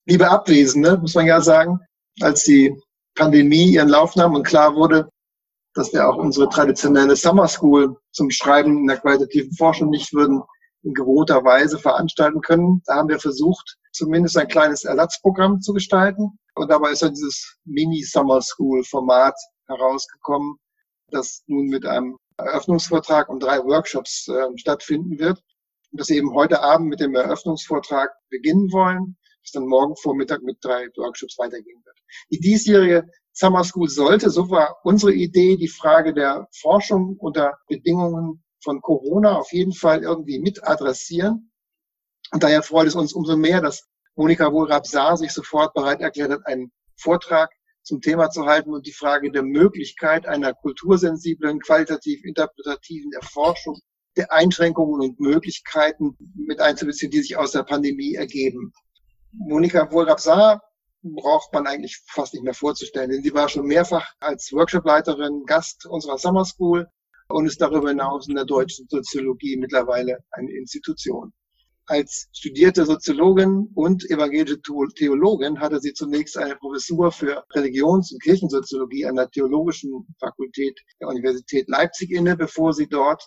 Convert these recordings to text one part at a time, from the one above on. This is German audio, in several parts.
Liebe Abwesende, muss man ja sagen, als die Pandemie ihren Lauf nahm und klar wurde, dass wir auch unsere traditionelle Summer School zum Schreiben in der qualitativen Forschung nicht würden in gewohnter Weise veranstalten können. Da haben wir versucht, zumindest ein kleines Ersatzprogramm zu gestalten. Und dabei ist dann dieses Mini-Summer School-Format herausgekommen, das nun mit einem Eröffnungsvortrag und 3 Workshops stattfinden wird. Und dass wir eben heute Abend mit dem Eröffnungsvortrag beginnen wollen, das dann morgen Vormittag mit 3 Workshops weitergehen wird. Die diesjährige Summer School sollte, so war unsere Idee, die Frage der Forschung unter Bedingungen von Corona auf jeden Fall irgendwie mit adressieren. Und daher freut es uns umso mehr, dass Monika Wohlrab-Saar sich sofort bereit erklärt hat, einen Vortrag zum Thema zu halten und die Frage der Möglichkeit einer kultursensiblen, qualitativ-interpretativen Erforschung der Einschränkungen und Möglichkeiten mit einzubeziehen, die sich aus der Pandemie ergeben. Monika Wohlrab-Saar braucht man eigentlich fast nicht mehr vorzustellen, denn sie war schon mehrfach als Workshopleiterin Gast unserer Summer School und ist darüber hinaus in der deutschen Soziologie mittlerweile eine Institution. Als studierte Soziologin und evangelische Theologin hatte sie zunächst eine Professur für Religions- und Kirchensoziologie an der Theologischen Fakultät der Universität Leipzig inne, bevor sie dort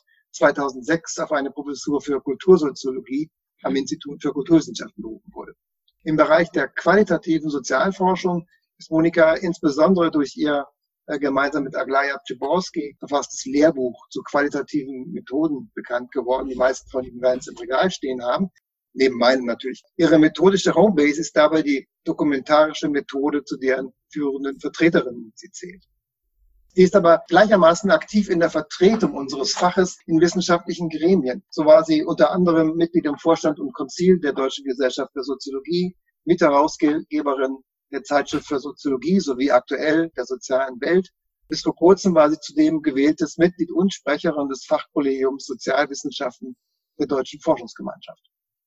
2006 auf eine Professur für Kultursoziologie am Institut für Kulturwissenschaften berufen wurde. Im Bereich der qualitativen Sozialforschung ist Monika insbesondere durch ihr gemeinsam mit Aglaya Przyborski verfasstes Lehrbuch zu qualitativen Methoden bekannt geworden. Die meisten von Ihnen werden es im Regal stehen haben, neben meinem natürlich. Ihre methodische Homebase ist dabei die dokumentarische Methode, zu deren führenden Vertreterinnen sie zählt. Sie ist aber gleichermaßen aktiv in der Vertretung unseres Faches in wissenschaftlichen Gremien. So war sie unter anderem Mitglied im Vorstand und Konzil der Deutschen Gesellschaft für Soziologie, Mitherausgeberin der Zeitschrift für Soziologie sowie aktuell der Sozialen Welt. Bis vor kurzem war sie zudem gewähltes Mitglied und Sprecherin des Fachkollegiums Sozialwissenschaften der Deutschen Forschungsgemeinschaft.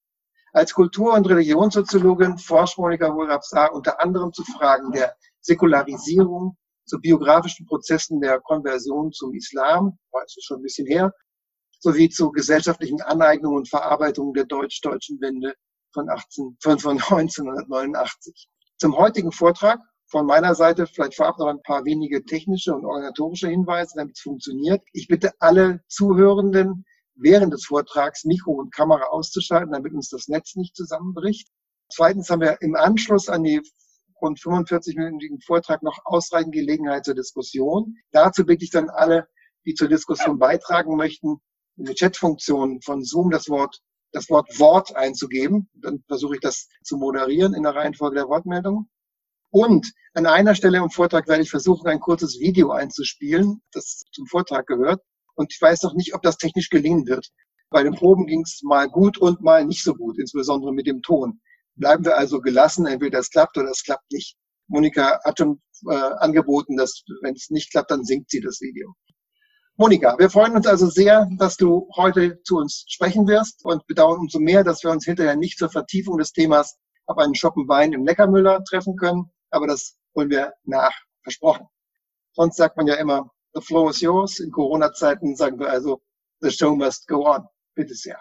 Als Kultur- und Religionssoziologin forscht Monika Wohlrab-Saar unter anderem zu Fragen der Säkularisierung, zu biografischen Prozessen der Konversion zum Islam, das ist schon ein bisschen her, sowie zu gesellschaftlichen Aneignungen und Verarbeitungen der deutsch-deutschen Wende von 1989. Zum heutigen Vortrag von meiner Seite vielleicht vorab noch ein paar wenige technische und organisatorische Hinweise, damit es funktioniert. Ich bitte alle Zuhörenden, während des Vortrags Mikro und Kamera auszuschalten, damit uns das Netz nicht zusammenbricht. Zweitens haben wir im Anschluss an die rund 45-minütigen Vortrag noch ausreichend Gelegenheit zur Diskussion. Dazu bitte ich dann alle, die zur Diskussion beitragen möchten, in die Chatfunktion von Zoom das Wort Wort einzugeben. Dann versuche ich das zu moderieren in der Reihenfolge der Wortmeldung. Und an einer Stelle im Vortrag werde ich versuchen, ein kurzes Video einzuspielen, das zum Vortrag gehört. Und ich weiß noch nicht, ob das technisch gelingen wird. Bei den Proben ging es mal gut und mal nicht so gut, insbesondere mit dem Ton. Bleiben wir also gelassen, entweder es klappt oder es klappt nicht. Monika hat schon angeboten, dass, wenn es nicht klappt, dann singt sie das Video. Monika, wir freuen uns also sehr, dass du heute zu uns sprechen wirst und bedauern umso mehr, dass wir uns hinterher nicht zur Vertiefung des Themas auf einen Schoppen Wein im Neckarmüller treffen können, aber das holen wir nach, versprochen. Sonst sagt man ja immer, the floor is yours. In Corona-Zeiten sagen wir also, the show must go on. Bitte sehr.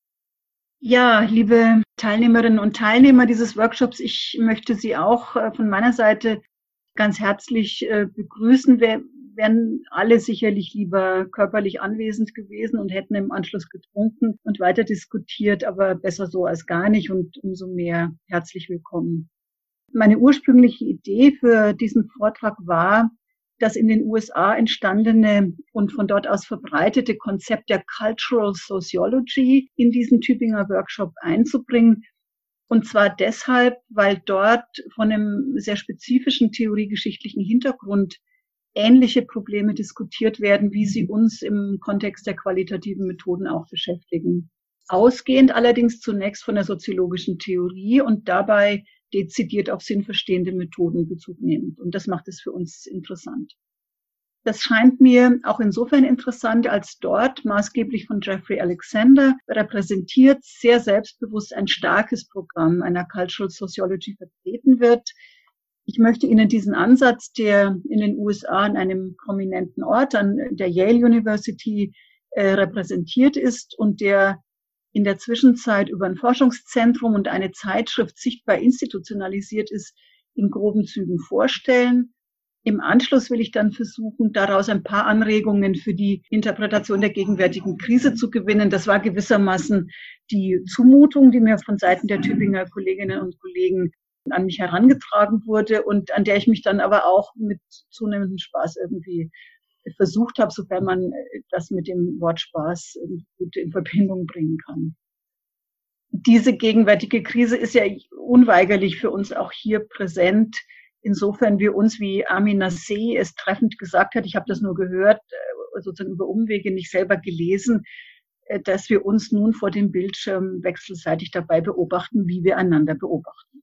Ja, liebe Teilnehmerinnen und Teilnehmer dieses Workshops, ich möchte Sie auch von meiner Seite ganz herzlich begrüßen. Wir wären alle sicherlich lieber körperlich anwesend gewesen und hätten im Anschluss getrunken und weiter diskutiert, aber besser so als gar nicht und umso mehr herzlich willkommen. Meine ursprüngliche Idee für diesen Vortrag war, das in den USA entstandene und von dort aus verbreitete Konzept der Cultural Sociology in diesen Tübinger Workshop einzubringen. Und zwar deshalb, weil dort von einem sehr spezifischen theoriegeschichtlichen Hintergrund ähnliche Probleme diskutiert werden, wie sie uns im Kontext der qualitativen Methoden auch beschäftigen. Ausgehend allerdings zunächst von der soziologischen Theorie und dabei dezidiert auf sinnverstehende Methoden Bezug nehmend. Und das macht es für uns interessant. Das scheint mir auch insofern interessant, als dort maßgeblich von Jeffrey Alexander repräsentiert, sehr selbstbewusst ein starkes Programm einer Cultural Sociology vertreten wird. Ich möchte Ihnen diesen Ansatz, der in den USA an einem prominenten Ort, an der Yale University, repräsentiert ist und der in der Zwischenzeit über ein Forschungszentrum und eine Zeitschrift sichtbar institutionalisiert ist, in groben Zügen vorstellen. Im Anschluss will ich dann versuchen, daraus ein paar Anregungen für die Interpretation der gegenwärtigen Krise zu gewinnen. Das war gewissermaßen die Zumutung, die mir von Seiten der Tübinger Kolleginnen und Kollegen an mich herangetragen wurde und an der ich mich dann aber auch mit zunehmendem Spaß irgendwie versucht habe, sofern man das mit dem Wort Spaß gut in Verbindung bringen kann. Diese gegenwärtige Krise ist ja unweigerlich für uns auch hier präsent. Insofern wir uns, wie Amin Nasseh es treffend gesagt hat, ich habe das nur gehört, sozusagen über Umwege, nicht selber gelesen, dass wir uns nun vor dem Bildschirm wechselseitig dabei beobachten, wie wir einander beobachten.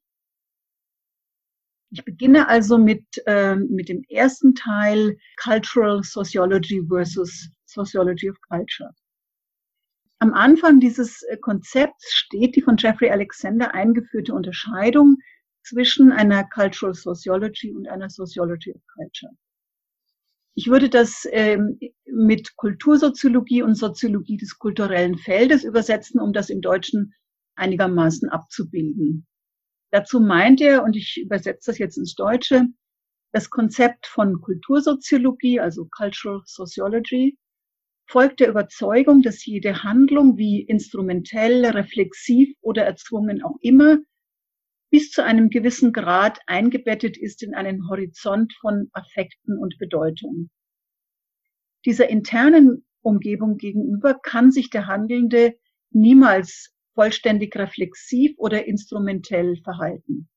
Ich beginne also mit dem ersten Teil, Cultural Sociology versus Sociology of Culture. Am Anfang dieses Konzepts steht die von Jeffrey Alexander eingeführte Unterscheidung zwischen einer Cultural Sociology und einer Sociology of Culture. Ich würde das mit Kultursoziologie und Soziologie des kulturellen Feldes übersetzen, um das im Deutschen einigermaßen abzubilden. Dazu meint er, und ich übersetze das jetzt ins Deutsche, das Konzept von Kultursoziologie, also Cultural Sociology, folgt der Überzeugung, dass jede Handlung, wie instrumentell, reflexiv oder erzwungen auch immer, bis zu einem gewissen Grad eingebettet ist in einen Horizont von Affekten und Bedeutung. Dieser internen Umgebung gegenüber kann sich der Handelnde niemals vollständig reflexiv oder instrumentell verhalten.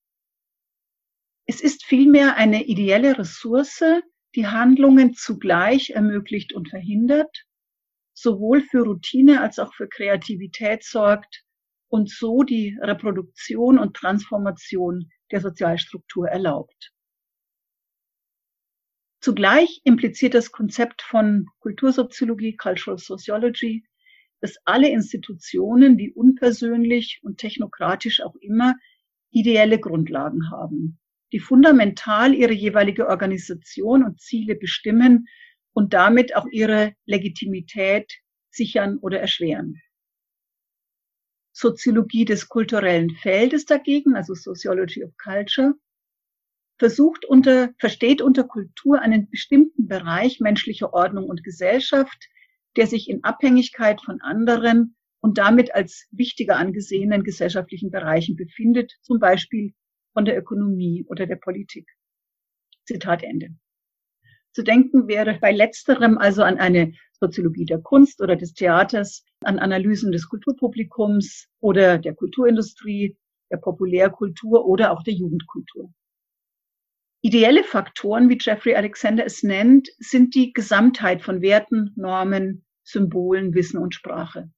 Es ist vielmehr eine ideelle Ressource, die Handlungen zugleich ermöglicht und verhindert, sowohl für Routine als auch für Kreativität sorgt und so die Reproduktion und Transformation der Sozialstruktur erlaubt. Zugleich impliziert das Konzept von Kultursoziologie, Cultural Sociology, dass alle Institutionen, wie unpersönlich und technokratisch auch immer, ideelle Grundlagen haben, die fundamental ihre jeweilige Organisation und Ziele bestimmen und damit auch ihre Legitimität sichern oder erschweren. Soziologie des kulturellen Feldes dagegen, also Sociology of Culture, versteht unter Kultur einen bestimmten Bereich menschlicher Ordnung und Gesellschaft, der sich in Abhängigkeit von anderen und damit als wichtiger angesehenen gesellschaftlichen Bereichen befindet, zum Beispiel von der Ökonomie oder der Politik. Zitat Ende. Zu denken wäre bei letzterem also an eine Soziologie der Kunst oder des Theaters, an Analysen des Kulturpublikums oder der Kulturindustrie, der Populärkultur oder auch der Jugendkultur. Ideelle Faktoren, wie Jeffrey Alexander es nennt, sind die Gesamtheit von Werten, Normen, Symbolen, Wissen und Sprache.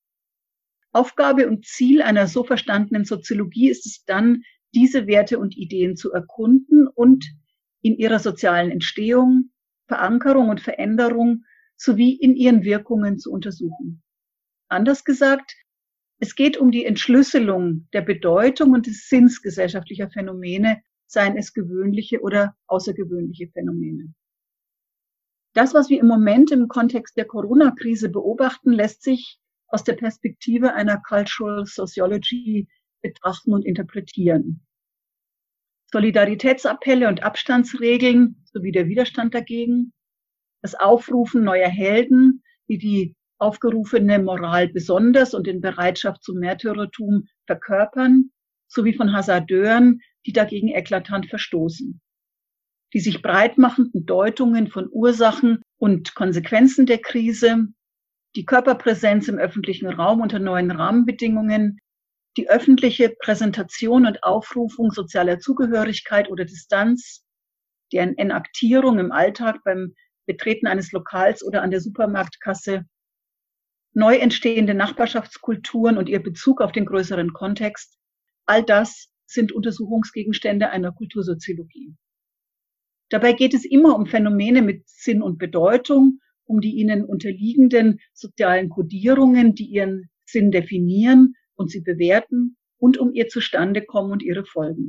Aufgabe und Ziel einer so verstandenen Soziologie ist es dann, diese Werte und Ideen zu erkunden und in ihrer sozialen Entstehung, Verankerung und Veränderung sowie in ihren Wirkungen zu untersuchen. Anders gesagt, es geht um die Entschlüsselung der Bedeutung und des Sinns gesellschaftlicher Phänomene, seien es gewöhnliche oder außergewöhnliche Phänomene. Das, was wir im Moment im Kontext der Corona-Krise beobachten, lässt sich aus der Perspektive einer Cultural Sociology betrachten und interpretieren. Solidaritätsappelle und Abstandsregeln sowie der Widerstand dagegen, das Aufrufen neuer Helden, die die aufgerufene Moral besonders und in Bereitschaft zum Märtyrertum verkörpern, sowie von Hasardeuren, die dagegen eklatant verstoßen. Die sich breitmachenden Deutungen von Ursachen und Konsequenzen der Krise, die Körperpräsenz im öffentlichen Raum unter neuen Rahmenbedingungen, die öffentliche Präsentation und Aufrufung sozialer Zugehörigkeit oder Distanz, deren Enaktierung im Alltag beim Betreten eines Lokals oder an der Supermarktkasse, neu entstehende Nachbarschaftskulturen und ihr Bezug auf den größeren Kontext, all das sind Untersuchungsgegenstände einer Kultursoziologie. Dabei geht es immer um Phänomene mit Sinn und Bedeutung, um die ihnen unterliegenden sozialen Kodierungen, die ihren Sinn definieren und sie bewerten, und um ihr Zustandekommen und ihre Folgen.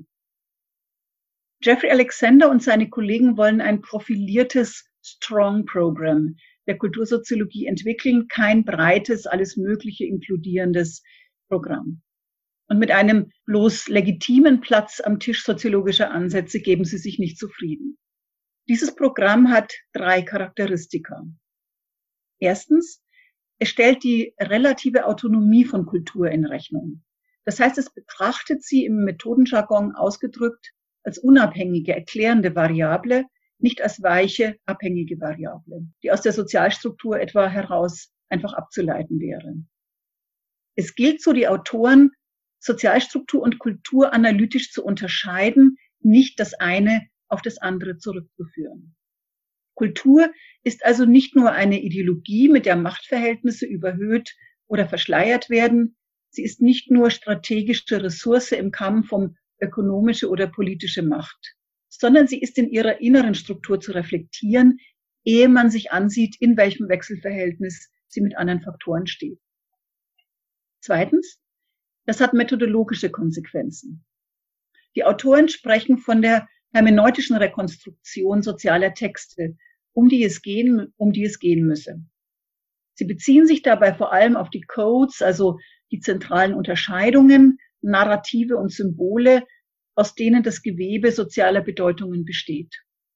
Jeffrey Alexander und seine Kollegen wollen ein profiliertes Strong Program, der Kultursoziologie entwickeln kein breites, alles Mögliche inkludierendes Programm. Und mit einem bloß legitimen Platz am Tisch soziologischer Ansätze geben sie sich nicht zufrieden. Dieses Programm hat 3 Charakteristika. Erstens, es stellt die relative Autonomie von Kultur in Rechnung. Das heißt, es betrachtet sie im Methodenjargon ausgedrückt als unabhängige, erklärende Variable, nicht als weiche, abhängige Variable, die aus der Sozialstruktur etwa heraus einfach abzuleiten wäre. Es gilt so, die Autoren Sozialstruktur und Kultur analytisch zu unterscheiden, nicht das eine auf das andere zurückzuführen. Kultur ist also nicht nur eine Ideologie, mit der Machtverhältnisse überhöht oder verschleiert werden. Sie ist nicht nur strategische Ressource im Kampf um ökonomische oder politische Macht, sondern sie ist in ihrer inneren Struktur zu reflektieren, ehe man sich ansieht, in welchem Wechselverhältnis sie mit anderen Faktoren steht. Zweitens, das hat methodologische Konsequenzen. Die Autoren sprechen von der hermeneutischen Rekonstruktion sozialer Texte, um die es gehen müsse. Sie beziehen sich dabei vor allem auf die Codes, also die zentralen Unterscheidungen, Narrative und Symbole, aus denen das Gewebe sozialer Bedeutungen besteht.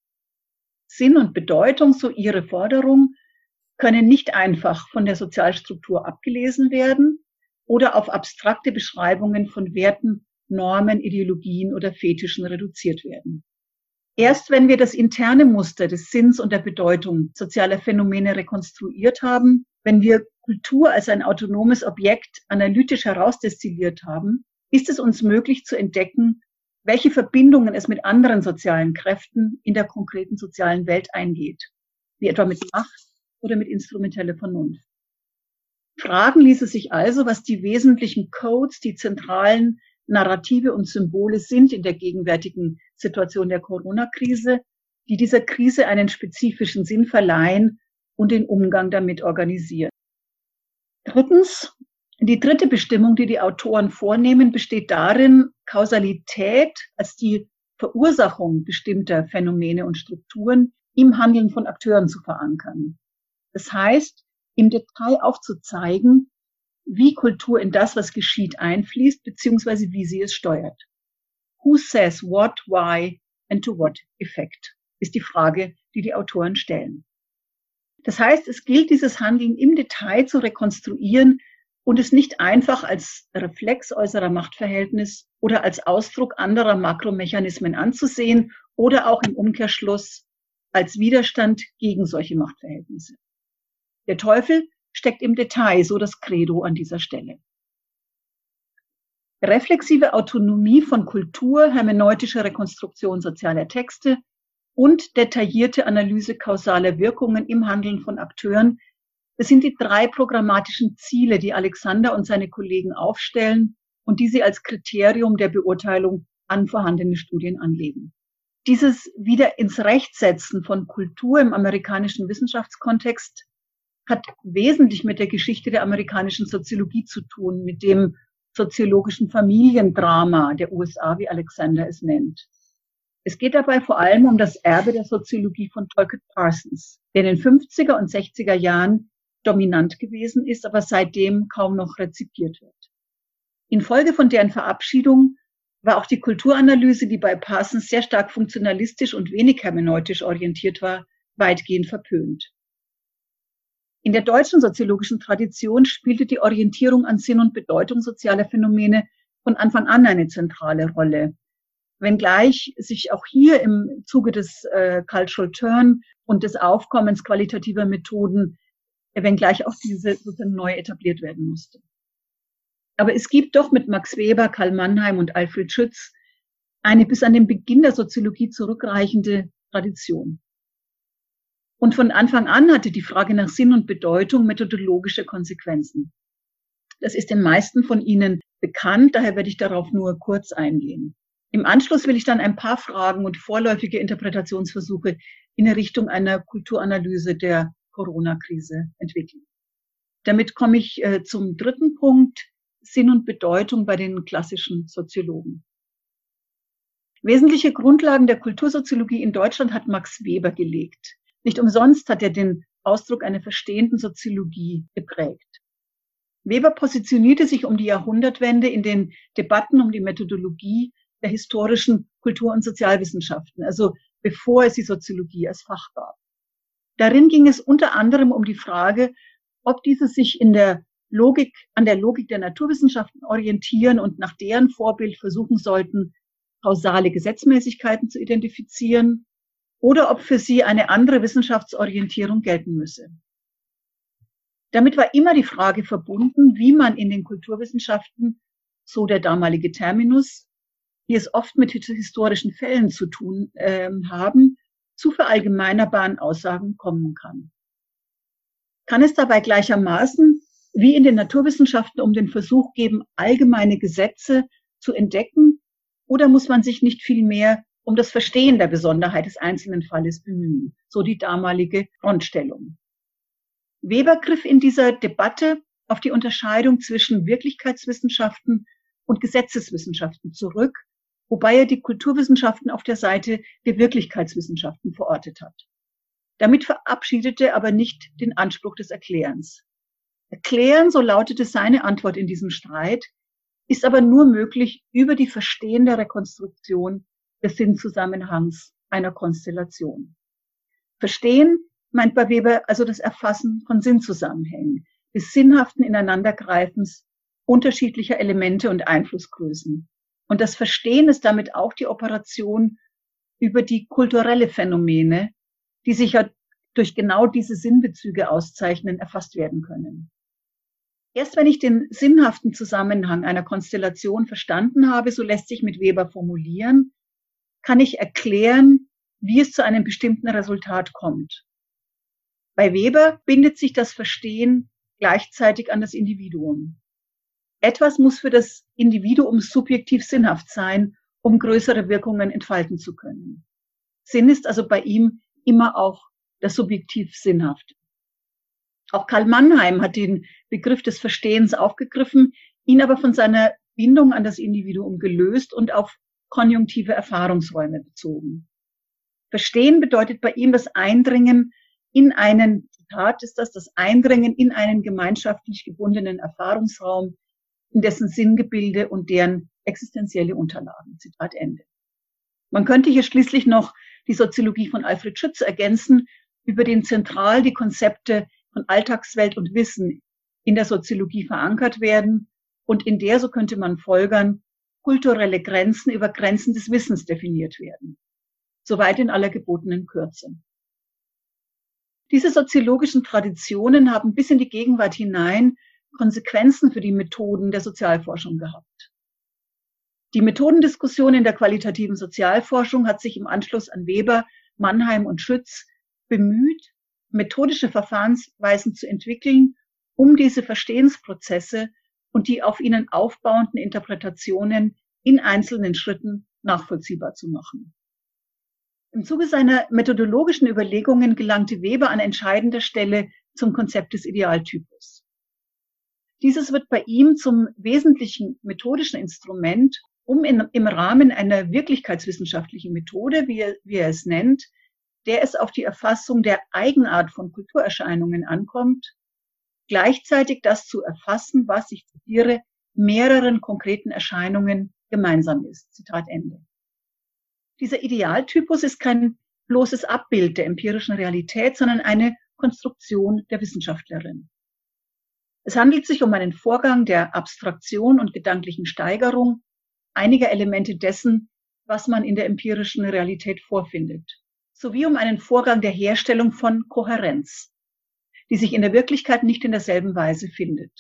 Sinn und Bedeutung, so ihre Forderung, können nicht einfach von der Sozialstruktur abgelesen werden oder auf abstrakte Beschreibungen von Werten, Normen, Ideologien oder Fetischen reduziert werden. Erst wenn wir das interne Muster des Sinns und der Bedeutung sozialer Phänomene rekonstruiert haben, wenn wir Kultur als ein autonomes Objekt analytisch herausdestilliert haben, ist es uns möglich zu entdecken, welche Verbindungen es mit anderen sozialen Kräften in der konkreten sozialen Welt eingeht, wie etwa mit Macht oder mit instrumenteller Vernunft. Fragen ließe sich also, was die wesentlichen Codes, die zentralen Narrative und Symbole sind in der gegenwärtigen Situation der Corona-Krise, die dieser Krise einen spezifischen Sinn verleihen und den Umgang damit organisieren. Drittens, die dritte Bestimmung, die die Autoren vornehmen, besteht darin, Kausalität als die Verursachung bestimmter Phänomene und Strukturen im Handeln von Akteuren zu verankern. Das heißt, im Detail aufzuzeigen, wie Kultur in das, was geschieht, einfließt, beziehungsweise wie sie es steuert. Who says what, why and to what effect, ist die Frage, die die Autoren stellen. Das heißt, es gilt, dieses Handeln im Detail zu rekonstruieren und es nicht einfach als Reflex äußerer Machtverhältnis oder als Ausdruck anderer Makromechanismen anzusehen oder auch im Umkehrschluss als Widerstand gegen solche Machtverhältnisse. Der Teufel steckt im Detail, so das Credo an dieser Stelle. Reflexive Autonomie von Kultur, hermeneutische Rekonstruktion sozialer Texte und detaillierte Analyse kausaler Wirkungen im Handeln von Akteuren, das sind die 3 programmatischen Ziele, die Alexander und seine Kollegen aufstellen und die sie als Kriterium der Beurteilung an vorhandene Studien anlegen. Dieses wieder ins Recht setzen von Kultur im amerikanischen Wissenschaftskontext hat wesentlich mit der Geschichte der amerikanischen Soziologie zu tun, mit dem soziologischen Familiendrama der USA, wie Alexander es nennt. Es geht dabei vor allem um das Erbe der Soziologie von Tulcott Parsons, der in den 50er und 60er Jahren dominant gewesen ist, aber seitdem kaum noch rezipiert wird. Infolge von deren Verabschiedung war auch die Kulturanalyse, die bei Parsons sehr stark funktionalistisch und wenig hermeneutisch orientiert war, weitgehend verpönt. In der deutschen soziologischen Tradition spielte die Orientierung an Sinn und Bedeutung sozialer Phänomene von Anfang an eine zentrale Rolle, wenngleich sich auch hier im Zuge des Cultural Turn und des Aufkommens qualitativer Methoden, wenngleich auch diese sozusagen neu etabliert werden musste. Aber es gibt doch mit Max Weber, Karl Mannheim und Alfred Schütz eine bis an den Beginn der Soziologie zurückreichende Tradition. Und von Anfang an hatte die Frage nach Sinn und Bedeutung methodologische Konsequenzen. Das ist den meisten von Ihnen bekannt, daher werde ich darauf nur kurz eingehen. Im Anschluss will ich dann ein paar Fragen und vorläufige Interpretationsversuche in der Richtung einer Kulturanalyse der Corona-Krise entwickeln. Damit komme ich zum dritten Punkt, Sinn und Bedeutung bei den klassischen Soziologen. Wesentliche Grundlagen der Kultursoziologie in Deutschland hat Max Weber gelegt. Nicht umsonst hat er den Ausdruck einer verstehenden Soziologie geprägt. Weber positionierte sich um die Jahrhundertwende in den Debatten um die Methodologie der historischen Kultur- und Sozialwissenschaften, also bevor es die Soziologie als Fach gab. Darin ging es unter anderem um die Frage, ob diese sich an der Logik der Naturwissenschaften orientieren und nach deren Vorbild versuchen sollten, kausale Gesetzmäßigkeiten zu identifizieren, oder ob für sie eine andere Wissenschaftsorientierung gelten müsse. Damit war immer die Frage verbunden, wie man in den Kulturwissenschaften, so der damalige Terminus, die es oft mit historischen Fällen zu tun haben, zu verallgemeinerbaren Aussagen kommen kann. Kann es dabei gleichermaßen wie in den Naturwissenschaften um den Versuch geben, allgemeine Gesetze zu entdecken, oder muss man sich nicht vielmehr um das Verstehen der Besonderheit des einzelnen Falles bemühen, so die damalige Frontstellung. Weber griff in dieser Debatte auf die Unterscheidung zwischen Wirklichkeitswissenschaften und Gesetzeswissenschaften zurück, wobei er die Kulturwissenschaften auf der Seite der Wirklichkeitswissenschaften verortet hat. Damit verabschiedete er aber nicht den Anspruch des Erklärens. Erklären, so lautete seine Antwort in diesem Streit, ist aber nur möglich über die verstehende Rekonstruktion des Sinnzusammenhangs einer Konstellation. Verstehen meint bei Weber also das Erfassen von Sinnzusammenhängen, des sinnhaften Ineinandergreifens unterschiedlicher Elemente und Einflussgrößen. Und das Verstehen ist damit auch die Operation über die kulturelle Phänomene, die sich ja durch genau diese Sinnbezüge auszeichnen, erfasst werden können. Erst wenn ich den sinnhaften Zusammenhang einer Konstellation verstanden habe, so lässt sich mit Weber formulieren, kann ich erklären, wie es zu einem bestimmten Resultat kommt. Bei Weber bindet sich das Verstehen gleichzeitig an das Individuum. Etwas muss für das Individuum subjektiv sinnhaft sein, um größere Wirkungen entfalten zu können. Sinn ist also bei ihm immer auch das subjektiv Sinnhafte. Auch Karl Mannheim hat den Begriff des Verstehens aufgegriffen, ihn aber von seiner Bindung an das Individuum gelöst und auf konjunktive Erfahrungsräume bezogen. Verstehen bedeutet bei ihm das Eindringen in einen, Zitat ist das Eindringen in einen gemeinschaftlich gebundenen Erfahrungsraum, in dessen Sinngebilde und deren existenzielle Unterlagen. Zitat Ende. Man könnte hier schließlich noch die Soziologie von Alfred Schütz ergänzen, über den zentral die Konzepte von Alltagswelt und Wissen in der Soziologie verankert werden und in der, so könnte man folgern, kulturelle Grenzen über Grenzen des Wissens definiert werden. Soweit in aller gebotenen Kürze. Diese soziologischen Traditionen haben bis in die Gegenwart hinein Konsequenzen für die Methoden der Sozialforschung gehabt. Die Methodendiskussion in der qualitativen Sozialforschung hat sich im Anschluss an Weber, Mannheim und Schütz bemüht, methodische Verfahrensweisen zu entwickeln, um diese Verstehensprozesse und die auf ihnen aufbauenden Interpretationen in einzelnen Schritten nachvollziehbar zu machen. Im Zuge seiner methodologischen Überlegungen gelangte Weber an entscheidender Stelle zum Konzept des Idealtypus. Dieses wird bei ihm zum wesentlichen methodischen Instrument, um im Rahmen einer wirklichkeitswissenschaftlichen Methode, wie er es nennt, der es auf die Erfassung der Eigenart von Kulturerscheinungen ankommt, gleichzeitig das zu erfassen, was, ich zitiere, mehreren konkreten Erscheinungen gemeinsam ist. Zitat Ende. Dieser Idealtypus ist kein bloßes Abbild der empirischen Realität, sondern eine Konstruktion der Wissenschaftlerin. Es handelt sich um einen Vorgang der Abstraktion und gedanklichen Steigerung einiger Elemente dessen, was man in der empirischen Realität vorfindet, sowie um einen Vorgang der Herstellung von Kohärenz, die sich in der Wirklichkeit nicht in derselben Weise findet.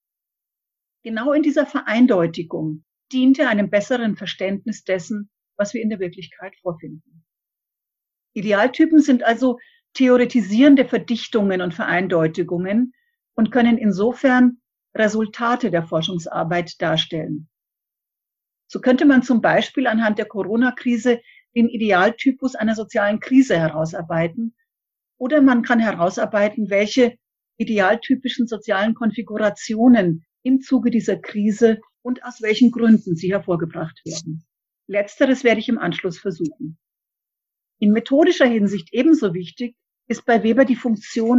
Genau in dieser Vereindeutigung diente einem besseren Verständnis dessen, was wir in der Wirklichkeit vorfinden. Idealtypen sind also theoretisierende Verdichtungen und Vereindeutigungen und können insofern Resultate der Forschungsarbeit darstellen. So könnte man zum Beispiel anhand der Corona-Krise den Idealtypus einer sozialen Krise herausarbeiten, oder man kann herausarbeiten, welche idealtypischen sozialen Konfigurationen im Zuge dieser Krise und aus welchen Gründen sie hervorgebracht werden. Letzteres werde ich im Anschluss versuchen. In methodischer Hinsicht ebenso wichtig ist bei Weber die Funktion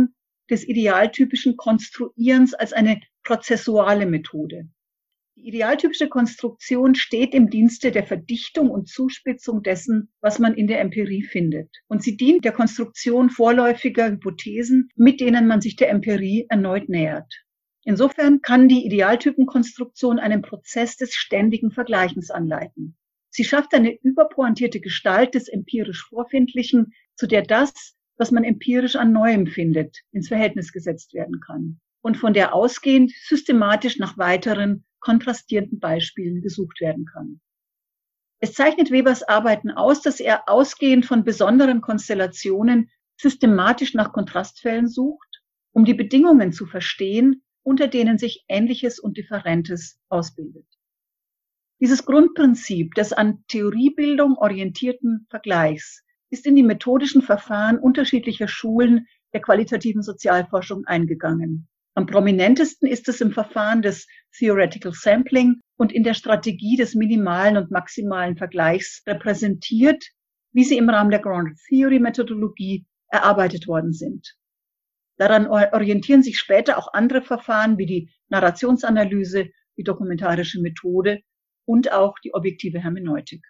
des idealtypischen Konstruierens als eine prozessuale Methode. Die idealtypische Konstruktion steht im Dienste der Verdichtung und Zuspitzung dessen, was man in der Empirie findet. Und sie dient der Konstruktion vorläufiger Hypothesen, mit denen man sich der Empirie erneut nähert. Insofern kann die Idealtypenkonstruktion einen Prozess des ständigen Vergleichens anleiten. Sie schafft eine überpointierte Gestalt des empirisch Vorfindlichen, zu der das, was man empirisch an Neuem findet, ins Verhältnis gesetzt werden kann und von der ausgehend systematisch nach weiteren kontrastierenden Beispielen gesucht werden kann. Es zeichnet Webers Arbeiten aus, dass er ausgehend von besonderen Konstellationen systematisch nach Kontrastfällen sucht, um die Bedingungen zu verstehen, unter denen sich Ähnliches und Differentes ausbildet. Dieses Grundprinzip des an Theoriebildung orientierten Vergleichs ist in die methodischen Verfahren unterschiedlicher Schulen der qualitativen Sozialforschung eingegangen. Am prominentesten ist es im Verfahren des Theoretical Sampling und in der Strategie des minimalen und maximalen Vergleichs repräsentiert, wie sie im Rahmen der Grounded Theory Methodologie erarbeitet worden sind. Daran orientieren sich später auch andere Verfahren wie die Narrationsanalyse, die dokumentarische Methode und auch die objektive Hermeneutik.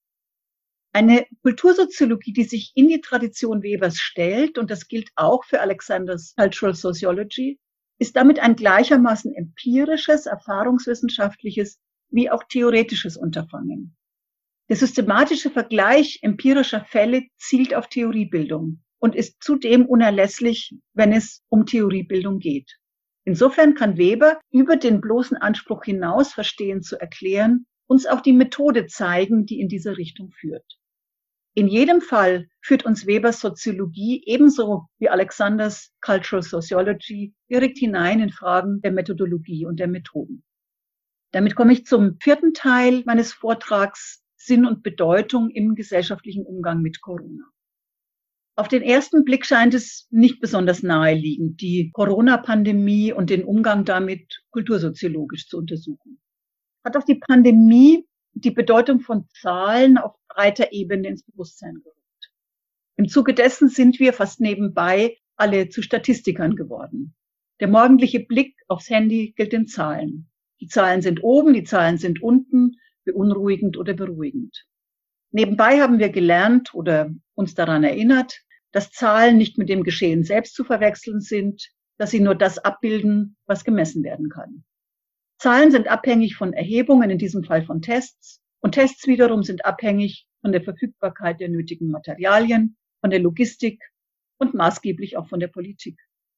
Eine Kultursoziologie, die sich in die Tradition Webers stellt, und das gilt auch für Alexanders Cultural Sociology, ist damit ein gleichermaßen empirisches, erfahrungswissenschaftliches wie auch theoretisches Unterfangen. Der systematische Vergleich empirischer Fälle zielt auf Theoriebildung und ist zudem unerlässlich, wenn es um Theoriebildung geht. Insofern kann Weber über den bloßen Anspruch hinaus, Verstehen zu erklären, uns auch die Methode zeigen, die in diese Richtung führt. In jedem Fall führt uns Webers Soziologie ebenso wie Alexanders Cultural Sociology direkt hinein in Fragen der Methodologie und der Methoden. Damit komme ich zum vierten Teil meines Vortrags, Sinn und Bedeutung im gesellschaftlichen Umgang mit Corona. Auf den ersten Blick scheint es nicht besonders naheliegend, die Corona-Pandemie und den Umgang damit kultursoziologisch zu untersuchen. Hat auch die Pandemie die Bedeutung von Zahlen auf breiter Ebene ins Bewusstsein gerückt. Im Zuge dessen sind wir fast nebenbei alle zu Statistikern geworden. Der morgendliche Blick aufs Handy gilt den Zahlen. Die Zahlen sind oben, die Zahlen sind unten, beunruhigend oder beruhigend. Nebenbei haben wir gelernt oder uns daran erinnert, dass Zahlen nicht mit dem Geschehen selbst zu verwechseln sind, dass sie nur das abbilden, was gemessen werden kann. Zahlen sind abhängig von Erhebungen, in diesem Fall von Tests, und Tests wiederum sind abhängig von der Verfügbarkeit der nötigen Materialien, von der Logistik und maßgeblich auch von der Politik.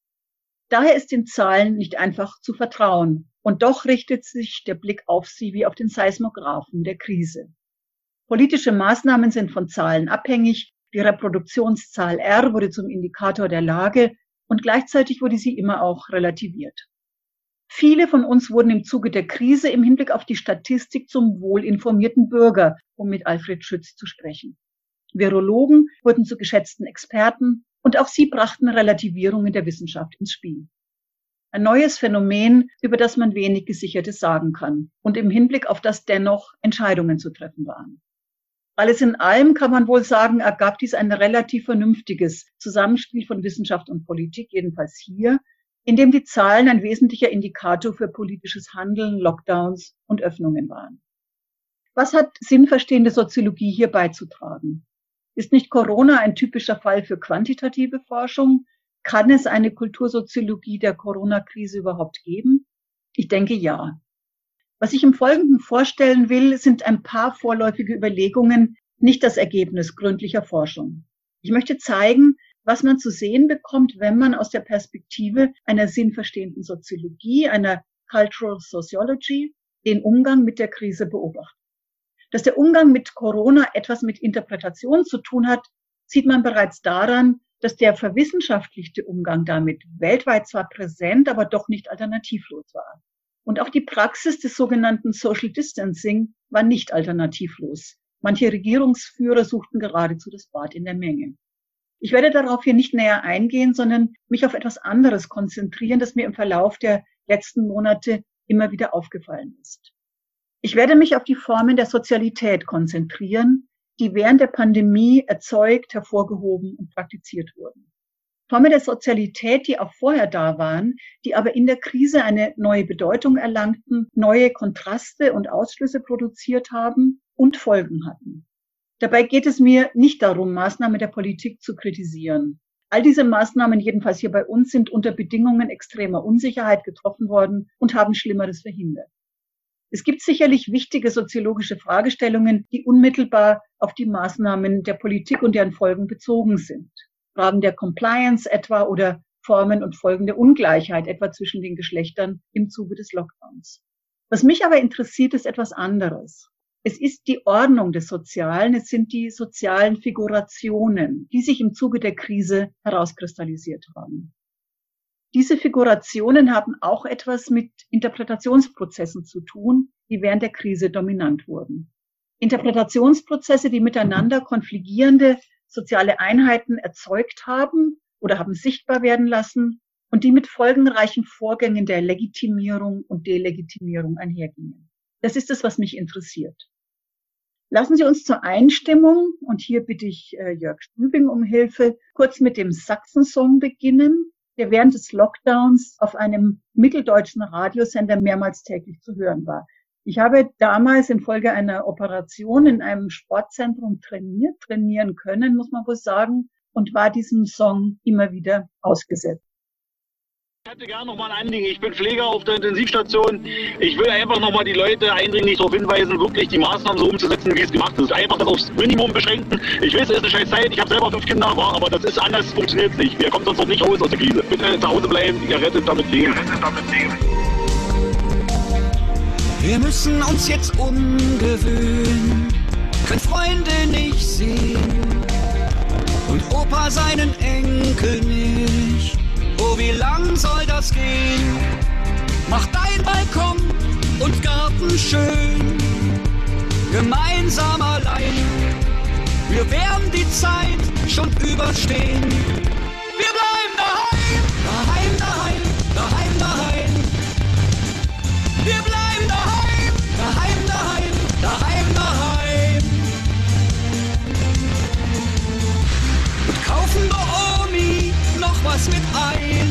Daher ist den Zahlen nicht einfach zu vertrauen, und doch richtet sich der Blick auf sie wie auf den Seismographen der Krise. Politische Maßnahmen sind von Zahlen abhängig, die Reproduktionszahl R wurde zum Indikator der Lage und gleichzeitig wurde sie immer auch relativiert. Viele von uns wurden im Zuge der Krise im Hinblick auf die Statistik zum wohlinformierten Bürger, um mit Alfred Schütz zu sprechen. Virologen wurden zu geschätzten Experten und auch sie brachten Relativierungen der Wissenschaft ins Spiel. Ein neues Phänomen, über das man wenig Gesichertes sagen kann und im Hinblick auf das dennoch Entscheidungen zu treffen waren. Alles in allem kann man wohl sagen, ergab dies ein relativ vernünftiges Zusammenspiel von Wissenschaft und Politik, jedenfalls hier, in dem die Zahlen ein wesentlicher Indikator für politisches Handeln, Lockdowns und Öffnungen waren. Was hat sinnverstehende Soziologie hier beizutragen? Ist nicht Corona ein typischer Fall für quantitative Forschung? Kann es eine Kultursoziologie der Corona-Krise überhaupt geben? Ich denke ja. Was ich im Folgenden vorstellen will, sind ein paar vorläufige Überlegungen, nicht das Ergebnis gründlicher Forschung. Ich möchte zeigen, was man zu sehen bekommt, wenn man aus der Perspektive einer sinnverstehenden Soziologie, einer Cultural Sociology, den Umgang mit der Krise beobachtet. Dass der Umgang mit Corona etwas mit Interpretation zu tun hat, sieht man bereits daran, dass der verwissenschaftlichte Umgang damit weltweit zwar präsent, aber doch nicht alternativlos war. Und auch die Praxis des sogenannten Social Distancing war nicht alternativlos. Manche Regierungsführer suchten geradezu das Bad in der Menge. Ich werde darauf hier nicht näher eingehen, sondern mich auf etwas anderes konzentrieren, das mir im Verlauf der letzten Monate immer wieder aufgefallen ist. Ich werde mich auf die Formen der Sozialität konzentrieren, die während der Pandemie erzeugt, hervorgehoben und praktiziert wurden. Formen der Sozialität, die auch vorher da waren, die aber in der Krise eine neue Bedeutung erlangten, neue Kontraste und Ausschlüsse produziert haben und Folgen hatten. Dabei geht es mir nicht darum, Maßnahmen der Politik zu kritisieren. All diese Maßnahmen, jedenfalls hier bei uns, sind unter Bedingungen extremer Unsicherheit getroffen worden und haben Schlimmeres verhindert. Es gibt sicherlich wichtige soziologische Fragestellungen, die unmittelbar auf die Maßnahmen der Politik und deren Folgen bezogen sind. Fragen der Compliance etwa oder Formen und Folgen der Ungleichheit etwa zwischen den Geschlechtern im Zuge des Lockdowns. Was mich aber interessiert, ist etwas anderes. Es ist die Ordnung des Sozialen, es sind die sozialen Figurationen, die sich im Zuge der Krise herauskristallisiert haben. Diese Figurationen haben auch etwas mit Interpretationsprozessen zu tun, die während der Krise dominant wurden. Interpretationsprozesse, die miteinander konfligierende soziale Einheiten erzeugt haben oder haben sichtbar werden lassen und die mit folgenreichen Vorgängen der Legitimierung und Delegitimierung einhergingen. Das ist es, was mich interessiert. Lassen Sie uns zur Einstimmung, und hier bitte ich Jörg Stübing um Hilfe, kurz mit dem Sachsen-Song beginnen, der während des Lockdowns auf einem mitteldeutschen Radiosender mehrmals täglich zu hören war. Ich habe damals infolge einer Operation in einem Sportzentrum trainieren können, muss man wohl sagen, und war diesem Song immer wieder ausgesetzt. Ich hätte gerne noch mal ein Anliegen. Ich bin Pfleger auf der Intensivstation. Ich will einfach noch mal die Leute eindringlich darauf hinweisen, wirklich die Maßnahmen so umzusetzen, wie es gemacht ist. Einfach das aufs Minimum beschränken. Ich weiß, es ist eine scheiß Zeit. Ich habe selber 5 Kinder, aber das ist anders, funktioniert es nicht. Wir kommen sonst noch nicht raus aus der Krise. Bitte zu Hause bleiben. Ihr rettet damit Leben. Wir müssen uns jetzt umgewöhnen, können Freunde nicht sehen und Opa seinen Enkel nicht. Oh, wie lang soll das gehen? Mach dein Balkon und Garten schön, gemeinsam allein. Wir werden die Zeit schon überstehen. Wir bleiben daheim, daheim, daheim, daheim, daheim. Wir bleiben daheim, daheim, daheim, daheim, daheim. Und kaufen bei Omi noch was mit ein.